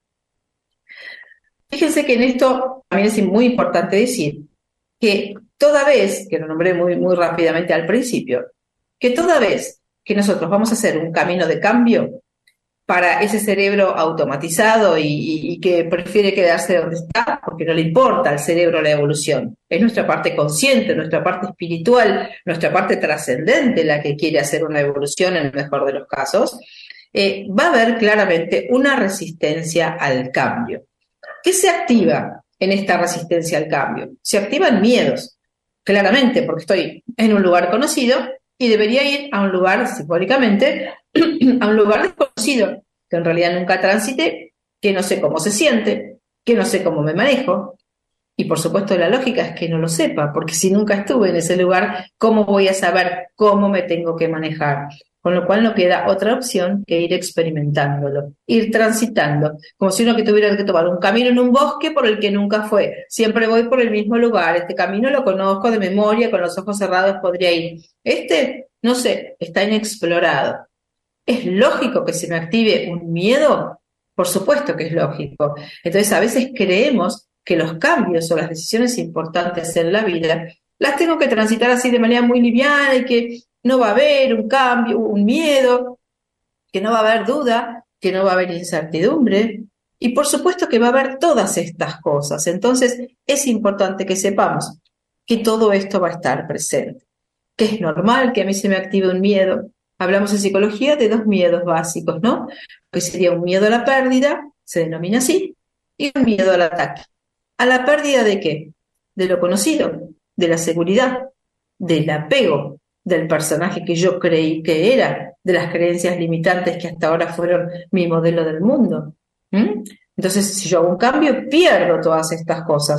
fíjense que en esto también es muy importante decir que toda vez, que lo nombré muy, muy rápidamente al principio, que toda vez que nosotros vamos a hacer un camino de cambio para ese cerebro automatizado y, y, y que prefiere quedarse donde está porque no le importa al cerebro la evolución, es nuestra parte consciente, nuestra parte espiritual, nuestra parte trascendente la que quiere hacer una evolución en el mejor de los casos, eh, va a haber claramente una resistencia al cambio. ¿Qué se activa en esta resistencia al cambio? Se activan miedos, claramente, porque estoy en un lugar conocido y debería ir a un lugar, simbólicamente, a un lugar desconocido, que en realidad nunca transité, que no sé cómo se siente, que no sé cómo me manejo. Y por supuesto la lógica es que no lo sepa, porque si nunca estuve en ese lugar, ¿cómo voy a saber cómo me tengo que manejar? Con lo cual no queda otra opción que ir experimentándolo, ir transitando, como si uno que tuviera que tomar un camino en un bosque por el que nunca fue. Siempre voy por el mismo lugar, este camino lo conozco de memoria, con los ojos cerrados podría ir. Este, no sé, está inexplorado. ¿Es lógico que se me active un miedo? Por supuesto que es lógico. Entonces a veces creemos que los cambios o las decisiones importantes en la vida las tengo que transitar así de manera muy liviana y que no va a haber un cambio, un miedo, que no va a haber duda, que no va a haber incertidumbre. Y por supuesto que va a haber todas estas cosas. Entonces es importante que sepamos que todo esto va a estar presente. Que es normal que a mí se me active un miedo. Hablamos en psicología de dos miedos básicos, ¿no? Que sería un miedo a la pérdida, se denomina así, y un miedo al ataque. ¿A la pérdida de qué? De lo conocido, de la seguridad, del apego, del personaje que yo creí que era, de las creencias limitantes que hasta ahora fueron mi modelo del mundo. ¿Mm? Entonces, si yo hago un cambio, pierdo todas estas cosas.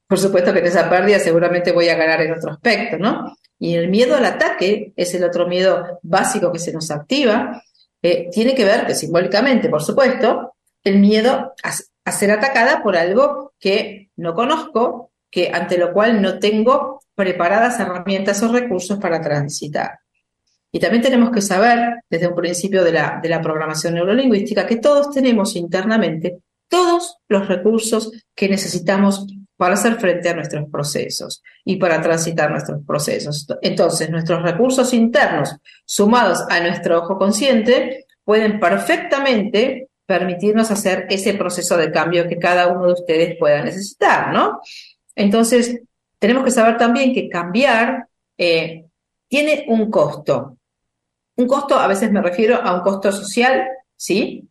por supuesto que en esa pérdida seguramente voy a ganar en otro aspecto, ¿no? Y el miedo al ataque es el otro miedo básico que se nos activa. Eh, tiene que ver, que simbólicamente, por supuesto, el miedo a, a ser atacada por algo que no conozco, que ante lo cual no tengo preparadas herramientas o recursos para transitar. Y también tenemos que saber, desde un principio de la, de la programación neurolingüística, que todos tenemos internamente todos los recursos que necesitamos para hacer frente a nuestros procesos y para transitar nuestros procesos. Entonces, nuestros recursos internos, sumados a nuestro ojo consciente, pueden perfectamente permitirnos hacer ese proceso de cambio que cada uno de ustedes pueda necesitar, ¿no? Entonces, tenemos que saber también que cambiar eh, tiene un costo. Un costo, a veces me refiero a un costo social, ¿sí?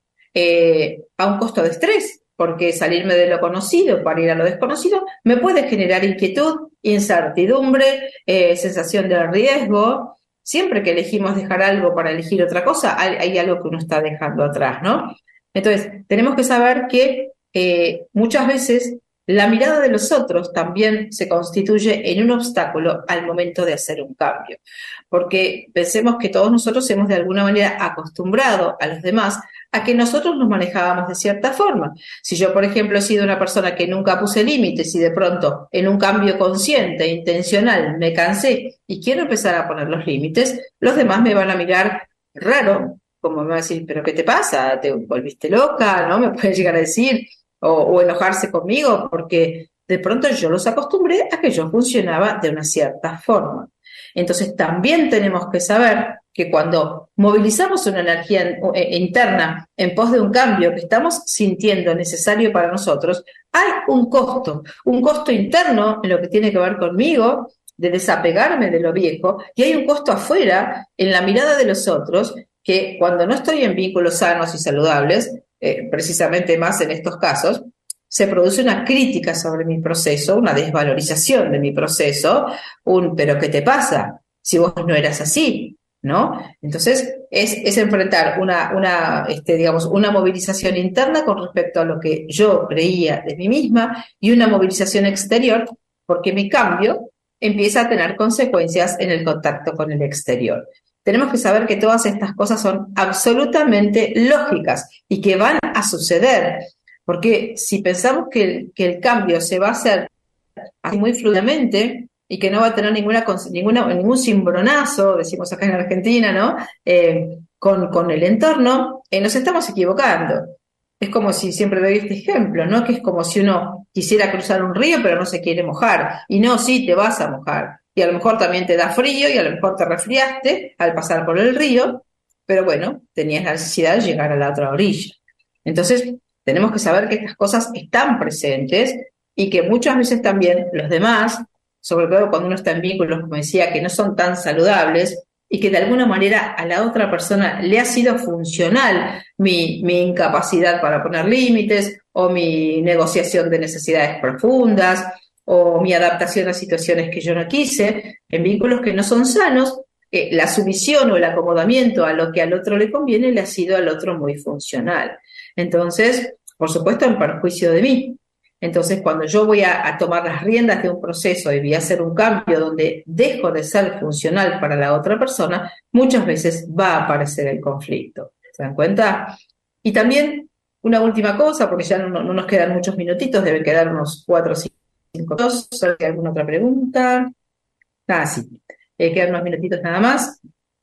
Eh, a un costo de estrés, porque salirme de lo conocido para ir a lo desconocido me puede generar inquietud, incertidumbre, eh, sensación de riesgo. Siempre que elegimos dejar algo para elegir otra cosa, hay, hay algo que uno está dejando atrás, ¿no? Entonces, tenemos que saber que eh, muchas veces la mirada de los otros también se constituye en un obstáculo al momento de hacer un cambio, porque pensemos que todos nosotros hemos de alguna manera acostumbrado a los demás a que nosotros nos manejábamos de cierta forma. Si yo, por ejemplo, he sido una persona que nunca puse límites y de pronto en un cambio consciente, intencional, me cansé y quiero empezar a poner los límites, los demás me van a mirar raro, como me van a decir, ¿pero qué te pasa? ¿Te volviste loca? ¿No? Me pueden llegar a decir, o, o enojarse conmigo, porque de pronto yo los acostumbré a que yo funcionaba de una cierta forma. Entonces también tenemos que saber que cuando movilizamos una energía interna en pos de un cambio que estamos sintiendo necesario para nosotros, hay un costo, un costo interno en lo que tiene que ver conmigo, de desapegarme de lo viejo, y hay un costo afuera, en la mirada de los otros, que cuando no estoy en vínculos sanos y saludables, eh, precisamente más en estos casos, se produce una crítica sobre mi proceso, una desvalorización de mi proceso, un ¿pero qué te pasa? Si vos no eras así, ¿no? Entonces, es, es enfrentar una, una, este, digamos, una movilización interna con respecto a lo que yo creía de mí misma y una movilización exterior, porque mi cambio empieza a tener consecuencias en el contacto con el exterior. Tenemos que saber que todas estas cosas son absolutamente lógicas y que van a suceder. Porque si pensamos que el, que el cambio se va a hacer así muy fluidamente y que no va a tener ninguna, ninguna, ningún cimbronazo, decimos acá en Argentina, ¿no? Eh, con, con el entorno, eh, nos estamos equivocando. Es como si, siempre doy este ejemplo, ¿no? Que es como si uno quisiera cruzar un río pero no se quiere mojar. Y no, sí, te vas a mojar. Y a lo mejor también te da frío y a lo mejor te resfriaste al pasar por el río, pero bueno, tenías la necesidad de llegar a la otra orilla. Entonces, tenemos que saber que estas cosas están presentes y que muchas veces también los demás, sobre todo cuando uno está en vínculos, como decía, que no son tan saludables y que de alguna manera a la otra persona le ha sido funcional mi, mi incapacidad para poner límites o mi negociación de necesidades profundas o mi adaptación a situaciones que yo no quise, en vínculos que no son sanos, eh, la sumisión o el acomodamiento a lo que al otro le conviene le ha sido al otro muy funcional. Entonces, por supuesto, en perjuicio de mí. Entonces, cuando yo voy a, a tomar las riendas de un proceso y voy a hacer un cambio donde dejo de ser funcional para la otra persona, muchas veces va a aparecer el conflicto. ¿Se dan cuenta? Y también, una última cosa, porque ya no, no nos quedan muchos minutitos, deben quedar unos cuatro o cinco minutos. ¿Hay alguna otra pregunta? Ah, sí. Eh, quedan unos minutitos nada más.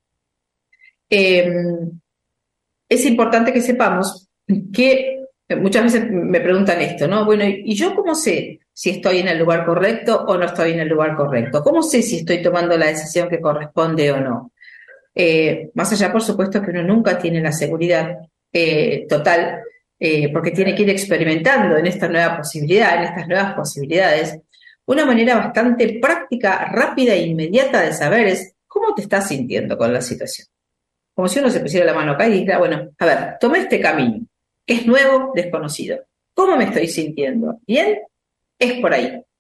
Eh, es importante que sepamos que muchas veces me preguntan esto, ¿no? Bueno, ¿y yo cómo sé si estoy en el lugar correcto o no estoy en el lugar correcto? ¿Cómo sé si estoy tomando la decisión que corresponde o no? Eh, más allá, por supuesto, que uno nunca tiene la seguridad eh, total, eh, porque tiene que ir experimentando en esta nueva posibilidad, en estas nuevas posibilidades. Una manera bastante práctica, rápida e inmediata de saber es cómo te estás sintiendo con la situación. Como si uno se pusiera la mano acá y dijera, bueno, a ver, tomé este camino, que es nuevo, desconocido. ¿Cómo me estoy sintiendo? ¿Bien? Es por ahí.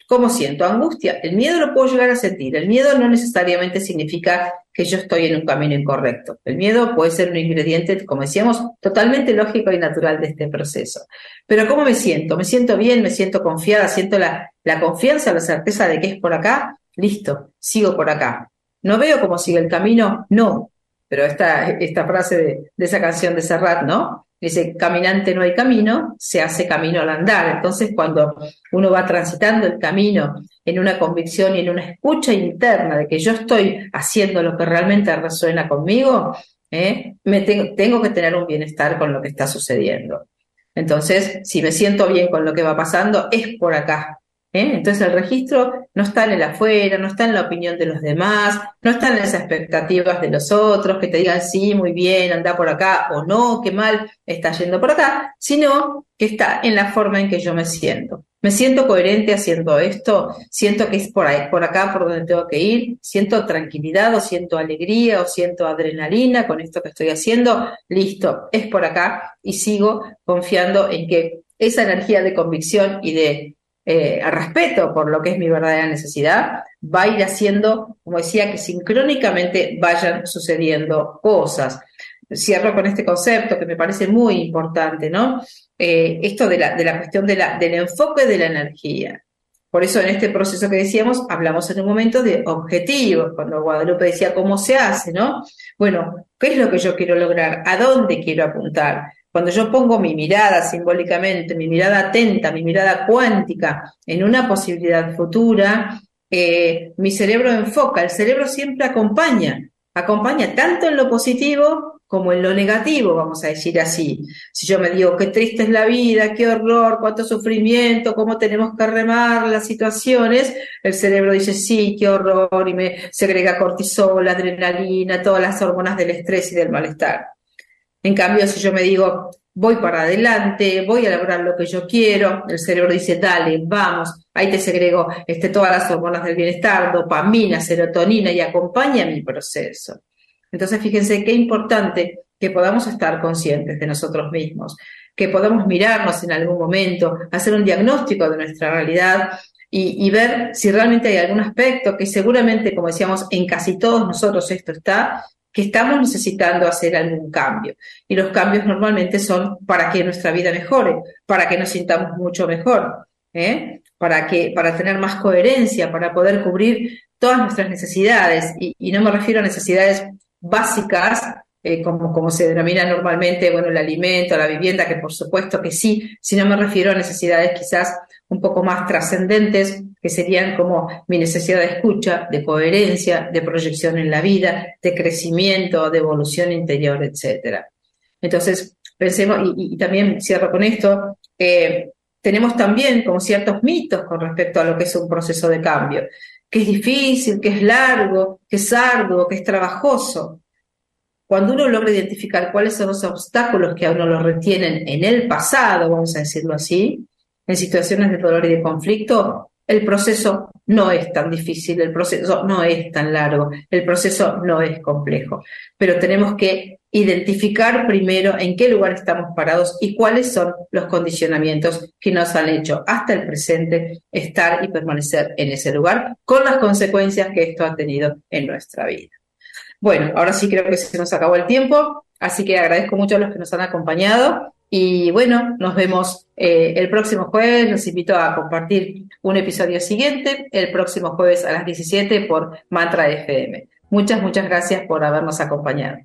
¿Cómo siento? Angustia. El miedo lo puedo llegar a sentir. El miedo no necesariamente significa que yo estoy en un camino incorrecto. El miedo puede ser un ingrediente, como decíamos, totalmente lógico y natural de este proceso. Pero ¿cómo me siento? ¿Me siento bien? ¿Me siento confiada? ¿Siento la, la confianza, la certeza de que es por acá? Listo, sigo por acá. ¿No veo cómo sigue el camino? No. Pero esta, esta frase de, de esa canción de Serrat, ¿no? Dice, caminante no hay camino, se hace camino al andar. Entonces, cuando uno va transitando el camino en una convicción y en una escucha interna de que yo estoy haciendo lo que realmente resuena conmigo, ¿eh? me tengo, tengo que tener un bienestar con lo que está sucediendo. Entonces, si me siento bien con lo que va pasando, es por acá. ¿Eh? Entonces el registro no está en el afuera, no está en la opinión de los demás, no está en las expectativas de los otros que te digan sí, muy bien, anda por acá, o no, qué mal está yendo por acá, sino que está en la forma en que yo me siento. Me siento coherente haciendo esto, siento que es por ahí, por acá por donde tengo que ir, siento tranquilidad o siento alegría o siento adrenalina con esto que estoy haciendo, listo, es por acá y sigo confiando en que esa energía de convicción y de Eh, al respeto por lo que es mi verdadera necesidad, va a ir haciendo, como decía, que sincrónicamente vayan sucediendo cosas. Cierro con este concepto que me parece muy importante, ¿no? Eh, esto de la, de la cuestión de la, del enfoque de la energía. Por eso en este proceso que decíamos, hablamos en un momento de objetivos, cuando Guadalupe decía cómo se hace, ¿no? Bueno, ¿qué es lo que yo quiero lograr? ¿A dónde quiero apuntar? Cuando yo pongo mi mirada simbólicamente, mi mirada atenta, mi mirada cuántica en una posibilidad futura, eh, mi cerebro enfoca, el cerebro siempre acompaña, acompaña tanto en lo positivo como en lo negativo, vamos a decir así. Si yo me digo qué triste es la vida, qué horror, cuánto sufrimiento, cómo tenemos que remar las situaciones, el cerebro dice sí, qué horror, y me segrega cortisol, adrenalina, todas las hormonas del estrés y del malestar. En cambio, si yo me digo, voy para adelante, voy a lograr lo que yo quiero, el cerebro dice, dale, vamos, ahí te segrego este, todas las hormonas del bienestar, dopamina, serotonina, y acompaña mi proceso. Entonces, fíjense qué importante que podamos estar conscientes de nosotros mismos, que podamos mirarnos en algún momento, hacer un diagnóstico de nuestra realidad y, y ver si realmente hay algún aspecto que seguramente, como decíamos, en casi todos nosotros esto está, que estamos necesitando hacer algún cambio. Y los cambios normalmente son para que nuestra vida mejore, para que nos sintamos mucho mejor, ¿eh? para, que, para tener más coherencia, para poder cubrir todas nuestras necesidades. Y, y no me refiero a necesidades básicas, eh, como, como se denomina normalmente, bueno, el alimento, la vivienda, que por supuesto que sí, sino me refiero a necesidades quizás un poco más trascendentes, que serían como mi necesidad de escucha, de coherencia, de proyección en la vida, de crecimiento, de evolución interior, etcétera. Entonces, pensemos, y, y también cierro con esto, eh, tenemos también como ciertos mitos con respecto a lo que es un proceso de cambio, que es difícil, que es largo, que es arduo, que es trabajoso. Cuando uno logra identificar cuáles son los obstáculos que a uno lo retienen en el pasado, vamos a decirlo así, en situaciones de dolor y de conflicto, el proceso no es tan difícil, el proceso no es tan largo, el proceso no es complejo. Pero tenemos que identificar primero en qué lugar estamos parados y cuáles son los condicionamientos que nos han hecho hasta el presente estar y permanecer en ese lugar, con las consecuencias que esto ha tenido en nuestra vida. Bueno, ahora sí creo que se nos acabó el tiempo, así que agradezco mucho a los que nos han acompañado. Y bueno, nos vemos eh, el próximo jueves. Los invito a compartir un episodio siguiente, el próximo jueves a las diecisiete por Mantra F M. Muchas, muchas gracias por habernos acompañado.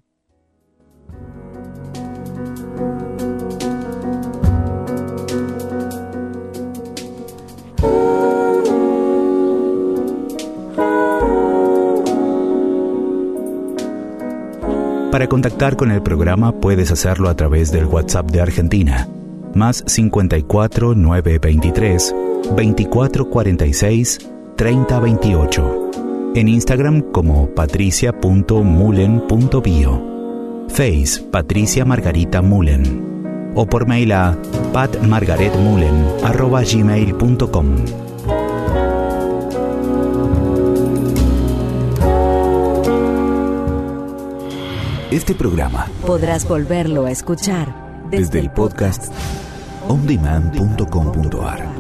Para contactar con el programa puedes hacerlo a través del WhatsApp de Argentina, más cincuenta y cuatro, novecientos veintitrés, veinticuatro cuarenta y seis, treinta veintiocho. En Instagram como patricia punto mullen punto bio. Face Patricia Margarita Mullen. O por mail a patmargaretmullen arroba gmail punto com. Este programa podrás volverlo a escuchar desde, desde el podcast on demand punto com punto a r.